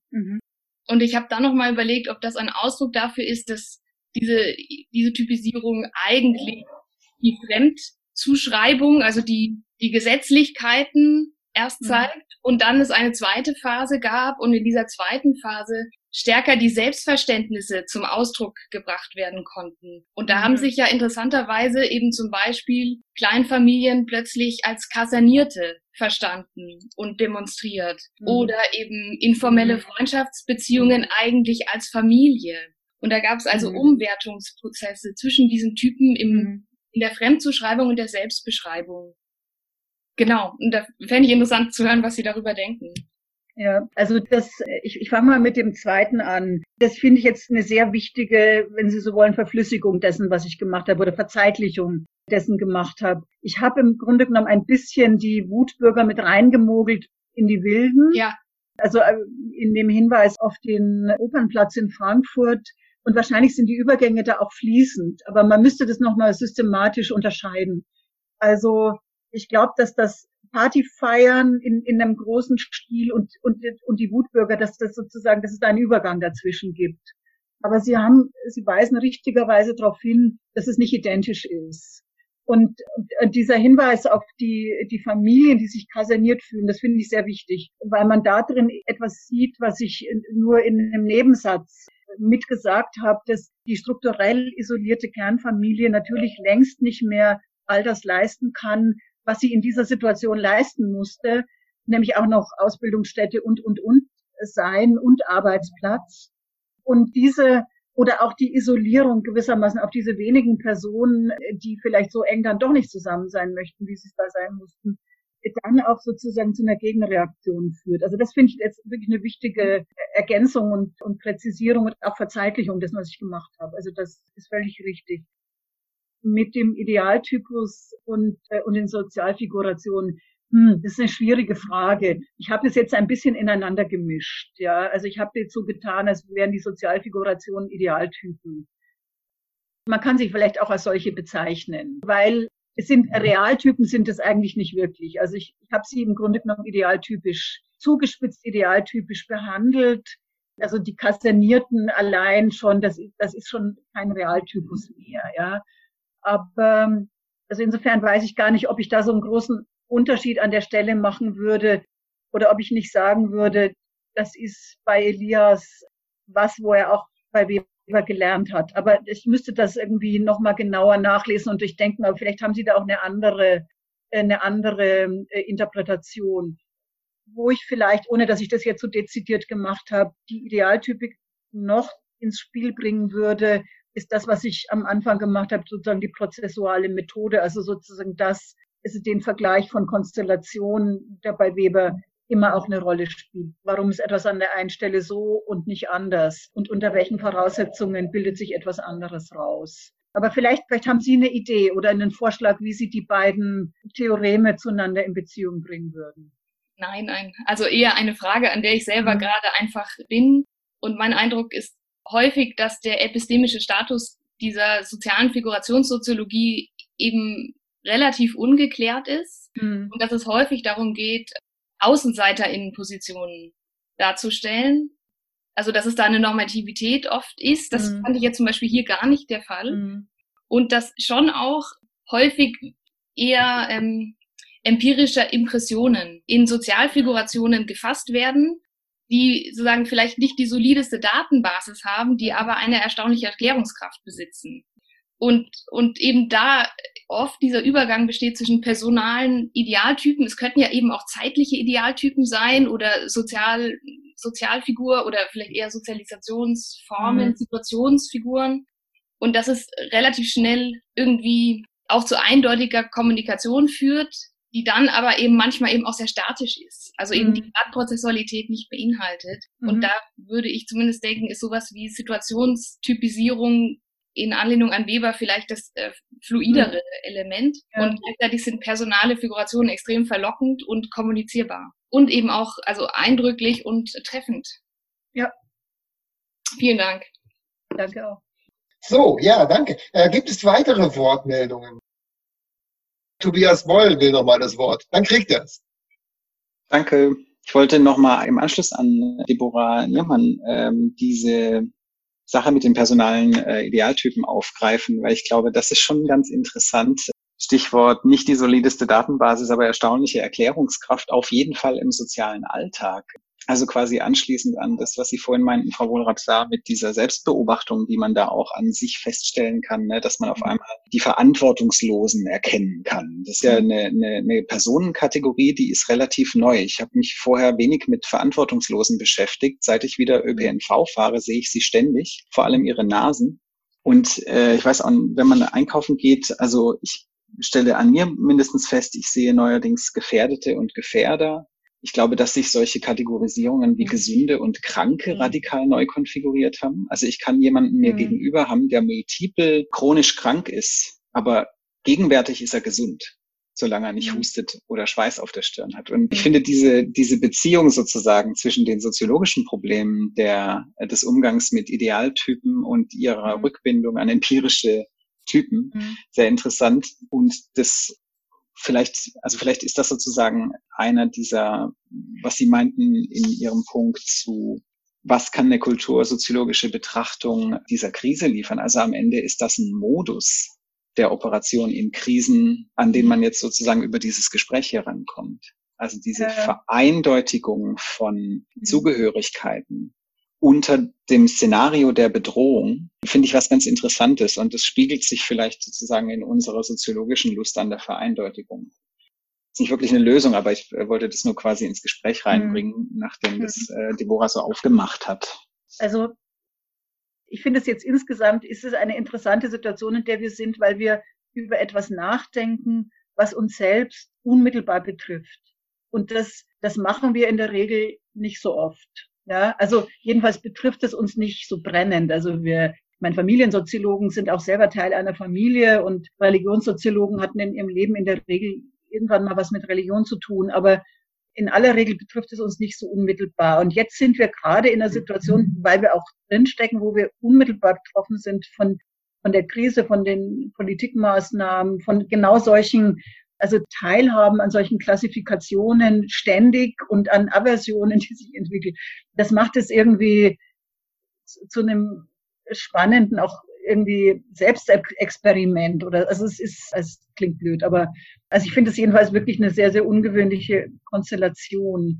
Und ich habe dann noch mal überlegt, ob das ein Ausdruck dafür ist, dass diese Typisierung eigentlich die Fremdzuschreibung, also die Gesetzlichkeiten erst zeigt und dann es eine zweite Phase gab und in dieser zweiten Phase stärker die Selbstverständnisse zum Ausdruck gebracht werden konnten. Und da haben sich ja interessanterweise eben zum Beispiel Kleinfamilien plötzlich als Kasernierte verstanden und demonstriert oder eben informelle Freundschaftsbeziehungen eigentlich als Familie. Und da gab es also Umwertungsprozesse zwischen diesen Typen in der Fremdzuschreibung und der Selbstbeschreibung. Genau, und da fände ich interessant zu hören, was Sie darüber denken. Ja, also ich fange mal mit dem zweiten an. Das finde ich jetzt eine sehr wichtige, wenn Sie so wollen, Verflüssigung dessen, was ich gemacht habe oder Verzeitlichung dessen gemacht habe. Ich habe im Grunde genommen ein bisschen die Wutbürger mit reingemogelt in die Wilden. Ja. Also in dem Hinweis auf den Opernplatz in Frankfurt. Und wahrscheinlich sind die Übergänge da auch fließend. Aber man müsste das nochmal systematisch unterscheiden. Also ich glaube, dass das Partyfeiern in einem großen Stil und die Wutbürger, dass es da einen Übergang dazwischen gibt. Aber Sie weisen richtigerweise darauf hin, dass es nicht identisch ist. Und dieser Hinweis auf die Familien, die sich kaserniert fühlen, das finde ich sehr wichtig, weil man da drin etwas sieht, was ich nur in einem Nebensatz mitgesagt habe, dass die strukturell isolierte Kernfamilie natürlich längst nicht mehr all das leisten kann, was sie in dieser Situation leisten musste, nämlich auch noch Ausbildungsstätte und sein und Arbeitsplatz. Und diese oder auch die Isolierung gewissermaßen auf diese wenigen Personen, die vielleicht so eng dann doch nicht zusammen sein möchten, wie sie es da sein mussten, dann auch sozusagen zu einer Gegenreaktion führt. Also das finde ich jetzt wirklich eine wichtige Ergänzung und Präzisierung und auch Verzeitlichung dessen, was ich gemacht habe. Also das ist völlig richtig. Mit dem Idealtypus und den Sozialfigurationen, das ist eine schwierige Frage. Ich habe das jetzt ein bisschen ineinander gemischt. Ja, also ich habe jetzt so getan, als wären die Sozialfigurationen Idealtypen. Man kann sich vielleicht auch als solche bezeichnen, weil Realtypen sind es eigentlich nicht wirklich. Also ich habe sie im Grunde genommen idealtypisch, zugespitzt idealtypisch behandelt. Also die Kasernierten allein schon, das ist schon kein Realtypus mehr, ja. Aber also insofern weiß ich gar nicht, ob ich da so einen großen Unterschied an der Stelle machen würde oder ob ich nicht sagen würde, das ist bei Elias wo er auch bei Weber gelernt hat. Aber ich müsste das irgendwie nochmal genauer nachlesen und durchdenken, aber vielleicht haben Sie da auch eine andere Interpretation, wo ich vielleicht, ohne dass ich das jetzt so dezidiert gemacht habe, die Idealtypik noch ins Spiel bringen würde, ist das, was ich am Anfang gemacht habe, sozusagen die prozessuale Methode, also sozusagen das ist den Vergleich von Konstellationen, der bei Weber immer auch eine Rolle spielt. Warum ist etwas an der einen Stelle so und nicht anders? Und unter welchen Voraussetzungen bildet sich etwas anderes raus? Aber vielleicht haben Sie eine Idee oder einen Vorschlag, wie Sie die beiden Theoreme zueinander in Beziehung bringen würden. Nein. Also eher eine Frage, an der ich selber gerade einfach bin. Und mein Eindruck ist häufig, dass der epistemische Status dieser sozialen Figurationssoziologie eben relativ ungeklärt ist und dass es häufig darum geht, AußenseiterInnenpositionen darzustellen. Also, dass es da eine Normativität oft ist. Das fand ich jetzt zum Beispiel hier gar nicht der Fall. Und dass schon auch häufig eher empirische Impressionen in Sozialfigurationen gefasst werden, die sozusagen vielleicht nicht die solideste Datenbasis haben, die aber eine erstaunliche Erklärungskraft besitzen. Und eben da oft dieser Übergang besteht zwischen personalen Idealtypen, es könnten ja eben auch zeitliche Idealtypen sein oder Sozialfigur oder vielleicht eher Sozialisationsformen, Situationsfiguren. Und dass es relativ schnell irgendwie auch zu eindeutiger Kommunikation führt, die dann aber eben manchmal eben auch sehr statisch ist, also eben die Prozessualität nicht beinhaltet. Und da würde ich zumindest denken, ist sowas wie Situationstypisierung in Anlehnung an Weber vielleicht das fluidere Element. Ja. Und gleichzeitig sind personale Figurationen extrem verlockend und kommunizierbar. Und eben auch also eindrücklich und treffend. Ja. Vielen Dank. Danke auch. So, ja, danke. Gibt es weitere Wortmeldungen? Tobias Boll will nochmal das Wort. Dann kriegt er es. Danke. Ich wollte nochmal im Anschluss an Deborah Niermann diese Sache mit den personalen Idealtypen aufgreifen, weil ich glaube, das ist schon ganz interessant. Stichwort nicht die solideste Datenbasis, aber erstaunliche Erklärungskraft auf jeden Fall im sozialen Alltag. Also quasi anschließend an das, was Sie vorhin meinten, Frau Wohlrab-Saar, mit dieser Selbstbeobachtung, die man da auch an sich feststellen kann, ne, dass man auf einmal die Verantwortungslosen erkennen kann. Das ist ja eine Personenkategorie, die ist relativ neu. Ich habe mich vorher wenig mit Verantwortungslosen beschäftigt. Seit ich wieder ÖPNV fahre, sehe ich sie ständig, vor allem ihre Nasen. Und ich weiß auch, wenn man einkaufen geht, also ich stelle an mir mindestens fest, ich sehe neuerdings Gefährdete und Gefährder. Ich glaube, dass sich solche Kategorisierungen wie Gesunde und Kranke radikal neu konfiguriert haben. Also ich kann jemanden mir gegenüber haben, der multiple chronisch krank ist, aber gegenwärtig ist er gesund, solange er nicht hustet oder Schweiß auf der Stirn hat. Und ich finde diese Beziehung sozusagen zwischen den soziologischen Problemen des Umgangs mit Idealtypen und ihrer Rückbindung an empirische Typen sehr interessant. Und das vielleicht ist das sozusagen einer dieser, was Sie meinten in Ihrem Punkt zu, was kann eine kultursoziologische Betrachtung dieser Krise liefern? Also am Ende ist das ein Modus der Operation in Krisen, an den man jetzt sozusagen über dieses Gespräch herankommt. Also diese Vereindeutigung von Zugehörigkeiten unter dem Szenario der Bedrohung, finde ich was ganz Interessantes. Und das spiegelt sich vielleicht sozusagen in unserer soziologischen Lust an der Vereindeutigung. Das ist nicht wirklich eine Lösung, aber ich wollte das nur quasi ins Gespräch reinbringen, nachdem das Deborah so aufgemacht hat. Also ich finde es jetzt insgesamt, ist es eine interessante Situation, in der wir sind, weil wir über etwas nachdenken, was uns selbst unmittelbar betrifft. Und das machen wir in der Regel nicht so oft. Ja, also jedenfalls betrifft es uns nicht so brennend. Also meine Familiensoziologen sind auch selber Teil einer Familie und Religionssoziologen hatten in ihrem Leben in der Regel irgendwann mal was mit Religion zu tun. Aber in aller Regel betrifft es uns nicht so unmittelbar. Und jetzt sind wir gerade in einer Situation, weil wir auch drinstecken, wo wir unmittelbar betroffen sind von der Krise, von den Politikmaßnahmen, von genau solchen, also Teilhaben an solchen Klassifikationen ständig und an Aversionen, die sich entwickeln. Das macht es irgendwie zu einem spannenden, auch irgendwie Selbstexperiment oder, also es klingt blöd, aber also ich finde es jedenfalls wirklich eine sehr, sehr ungewöhnliche Konstellation.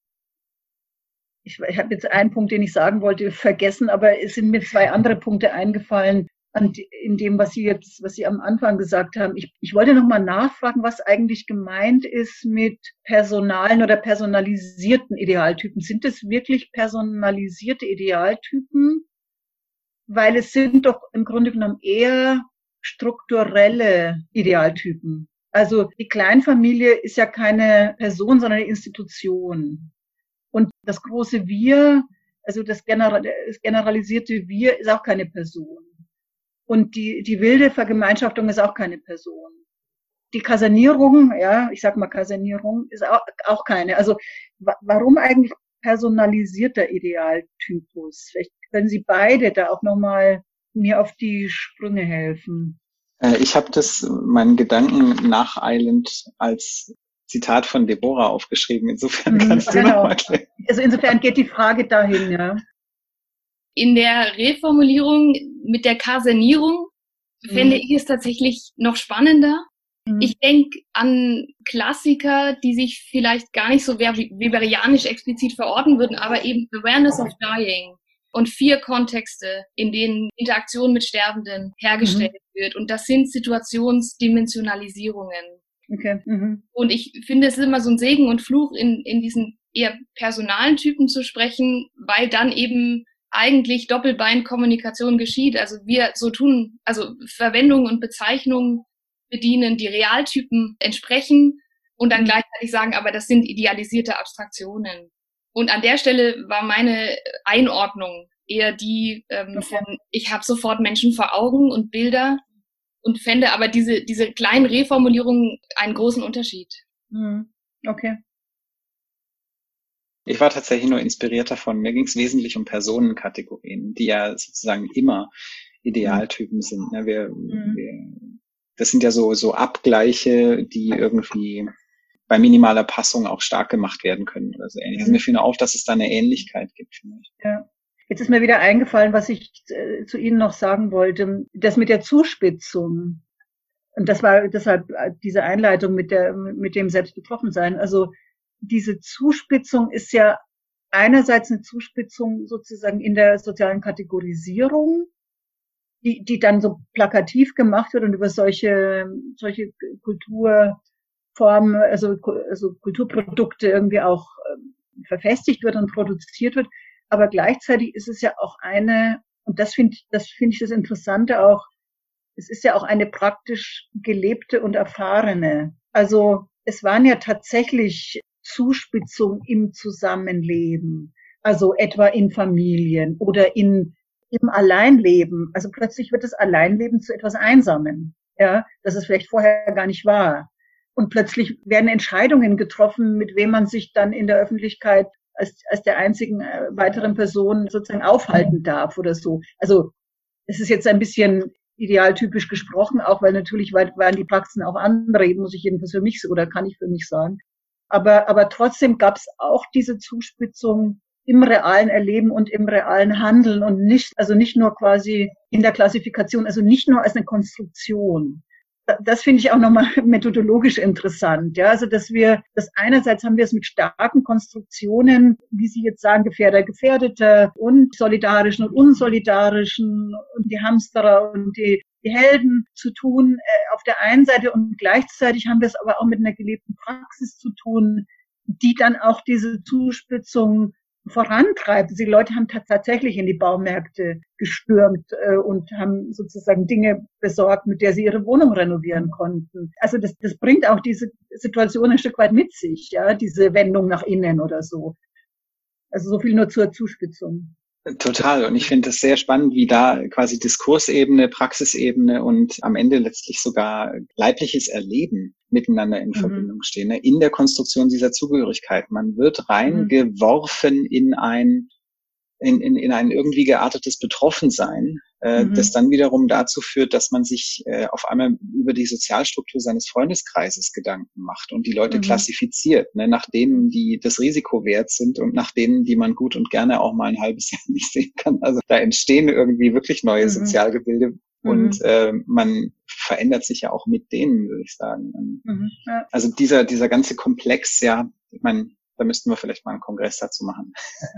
Ich habe jetzt einen Punkt, den ich sagen wollte, vergessen, aber es sind mir 2 andere Punkte eingefallen in dem, was Sie am Anfang gesagt haben. Ich wollte noch mal nachfragen, was eigentlich gemeint ist mit personalen oder personalisierten Idealtypen. Sind es wirklich personalisierte Idealtypen? Weil es sind doch im Grunde genommen eher strukturelle Idealtypen. Also die Kleinfamilie ist ja keine Person, sondern eine Institution. Und das große Wir, also das generalisierte Wir ist auch keine Person. Und die wilde Vergemeinschaftung ist auch keine Person. Die Kasernierung, ja, ich sag mal Kasernierung, ist auch keine. Also warum eigentlich personalisierter Idealtypus? Vielleicht können Sie beide da auch nochmal mir auf die Sprünge helfen. Ich habe meinen Gedanken nacheilend als Zitat von Deborah aufgeschrieben. Insofern kannst du noch mal erklären. Also insofern geht die Frage dahin, ja. In der Reformulierung mit der Kasernierung fände ich es tatsächlich noch spannender. Ich denke an Klassiker, die sich vielleicht gar nicht so weberianisch explizit verorten würden, aber eben Awareness of Dying und 4 Kontexte, in denen Interaktion mit Sterbenden hergestellt wird. Und das sind Situationsdimensionalisierungen. Okay. Und ich finde, es ist immer so ein Segen und Fluch, in diesen eher personalen Typen zu sprechen, weil dann eben eigentlich Doppelbeinkommunikation geschieht. Also wir so tun, also Verwendung und Bezeichnung bedienen, die Realtypen entsprechen und dann gleichzeitig sagen, aber das sind idealisierte Abstraktionen. Und an der Stelle war meine Einordnung eher die von, ich habe sofort Menschen vor Augen und Bilder und fände aber diese kleinen Reformulierungen einen großen Unterschied. Okay. Ich war tatsächlich nur inspiriert davon. Mir ging es wesentlich um Personenkategorien, die ja sozusagen immer Idealtypen sind. Das sind ja so Abgleiche, die irgendwie bei minimaler Passung auch stark gemacht werden können oder so ähnlich. Also mir fiel nur auf, dass es da eine Ähnlichkeit gibt, finde ich. Ja. Jetzt ist mir wieder eingefallen, was ich zu Ihnen noch sagen wollte. Das mit der Zuspitzung. Und das war deshalb diese Einleitung mit dem Selbstbetroffensein. Also diese Zuspitzung ist ja einerseits eine Zuspitzung sozusagen in der sozialen Kategorisierung, die dann so plakativ gemacht wird und über solche Kulturformen, also Kulturprodukte irgendwie auch verfestigt wird und produziert wird. Aber gleichzeitig ist es ja auch und das finde ich das Interessante auch, es ist ja auch eine praktisch gelebte und erfahrene. Also es waren ja tatsächlich Zuspitzungen im Zusammenleben, also etwa in Familien oder im Alleinleben. Also plötzlich wird das Alleinleben zu etwas Einsamen, ja, das es vielleicht vorher gar nicht war. Und plötzlich werden Entscheidungen getroffen, mit wem man sich dann in der Öffentlichkeit als der einzigen weiteren Person sozusagen aufhalten darf oder so. Also es ist jetzt ein bisschen idealtypisch gesprochen, auch weil natürlich waren die Praxen auch andere, muss ich jedenfalls für mich oder kann ich für mich sagen. Aber trotzdem gab es auch diese Zuspitzung im realen Erleben und im realen Handeln und nicht nur quasi in der Klassifikation, also nicht nur als eine Konstruktion. Das finde ich auch nochmal methodologisch interessant, ja. Also, einerseits haben wir es mit starken Konstruktionen, wie Sie jetzt sagen, Gefährder, Gefährdeter und solidarischen und unsolidarischen und die Hamsterer und die Helden zu tun, auf der einen Seite, und gleichzeitig haben wir es aber auch mit einer gelebten Praxis zu tun, die dann auch diese Zuspitzung vorantreibt. Die Leute haben tatsächlich in die Baumärkte gestürmt und haben sozusagen Dinge besorgt, mit der sie ihre Wohnung renovieren konnten. Also das bringt auch diese Situation ein Stück weit mit sich, ja, diese Wendung nach innen oder so. Also so viel nur zur Zuspitzung. Total. Und ich finde es sehr spannend, wie da quasi Diskursebene, Praxisebene und am Ende letztlich sogar leibliches Erleben miteinander in Verbindung stehen, ne? In der Konstruktion dieser Zugehörigkeit. Man wird reingeworfen in ein irgendwie geartetes Betroffensein, das dann wiederum dazu führt, dass man sich auf einmal über die Sozialstruktur seines Freundeskreises Gedanken macht und die Leute klassifiziert, ne, nach denen, die das Risiko wert sind und nach denen, die man gut und gerne auch mal ein halbes Jahr nicht sehen kann. Also da entstehen irgendwie wirklich neue Sozialgebilde und man verändert sich ja auch mit denen, würde ich sagen. Ja. Also dieser ganze Komplex, ja, ich meine, da müssten wir vielleicht mal einen Kongress dazu machen.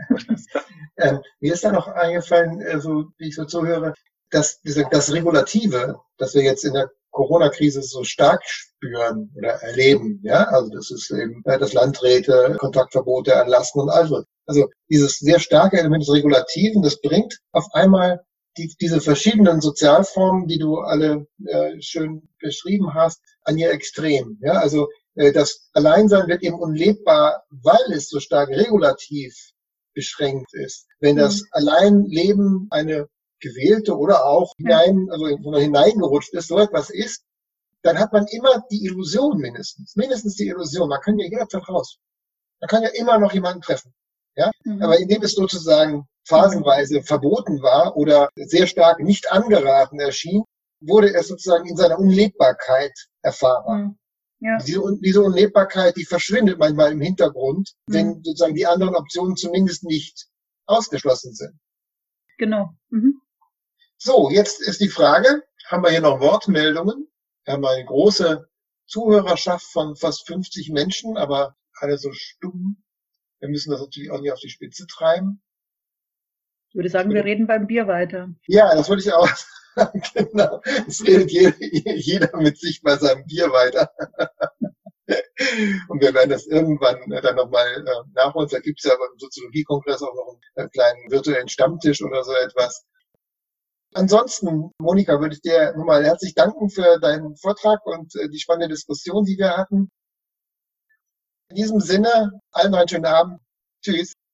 Mir ist da noch eingefallen, so wie ich so zuhöre, dass das Regulative, das wir jetzt in der Corona-Krise so stark spüren oder erleben, ja, also das ist eben, dass Landräte Kontaktverbote erlassen und also dieses sehr starke Element des Regulativen, das bringt auf einmal diese verschiedenen Sozialformen, die du alle schön beschrieben hast, an ihr Extrem, ja, also das Alleinsein wird eben unlebbar, weil es so stark regulativ beschränkt ist. Wenn das Alleinleben eine gewählte oder auch hineingerutscht ist, so etwas ist, dann hat man immer die Illusion mindestens die Illusion, man kann ja jederzeit raus. Man kann ja immer noch jemanden treffen. Ja? Aber indem es sozusagen phasenweise verboten war oder sehr stark nicht angeraten erschien, wurde es sozusagen in seiner Unlebbarkeit erfahrbar. Ja. Diese Unlebbarkeit, die verschwindet manchmal im Hintergrund, wenn sozusagen die anderen Optionen zumindest nicht ausgeschlossen sind. Genau. So, jetzt ist die Frage, haben wir hier noch Wortmeldungen? Wir haben eine große Zuhörerschaft von fast 50 Menschen, aber alle so stumm. Wir müssen das natürlich auch nicht auf die Spitze treiben. Ich würde sagen, wir reden beim Bier weiter. Ja, das würde ich auch sagen. Genau. Es redet jeder mit sich bei seinem Bier weiter. Und wir werden das irgendwann dann nochmal nachholen. Da gibt es ja beim Soziologiekongress auch noch einen kleinen virtuellen Stammtisch oder so etwas. Ansonsten, Monika, würde ich dir nochmal herzlich danken für deinen Vortrag und die spannende Diskussion, die wir hatten. In diesem Sinne, allen einen schönen Abend. Tschüss.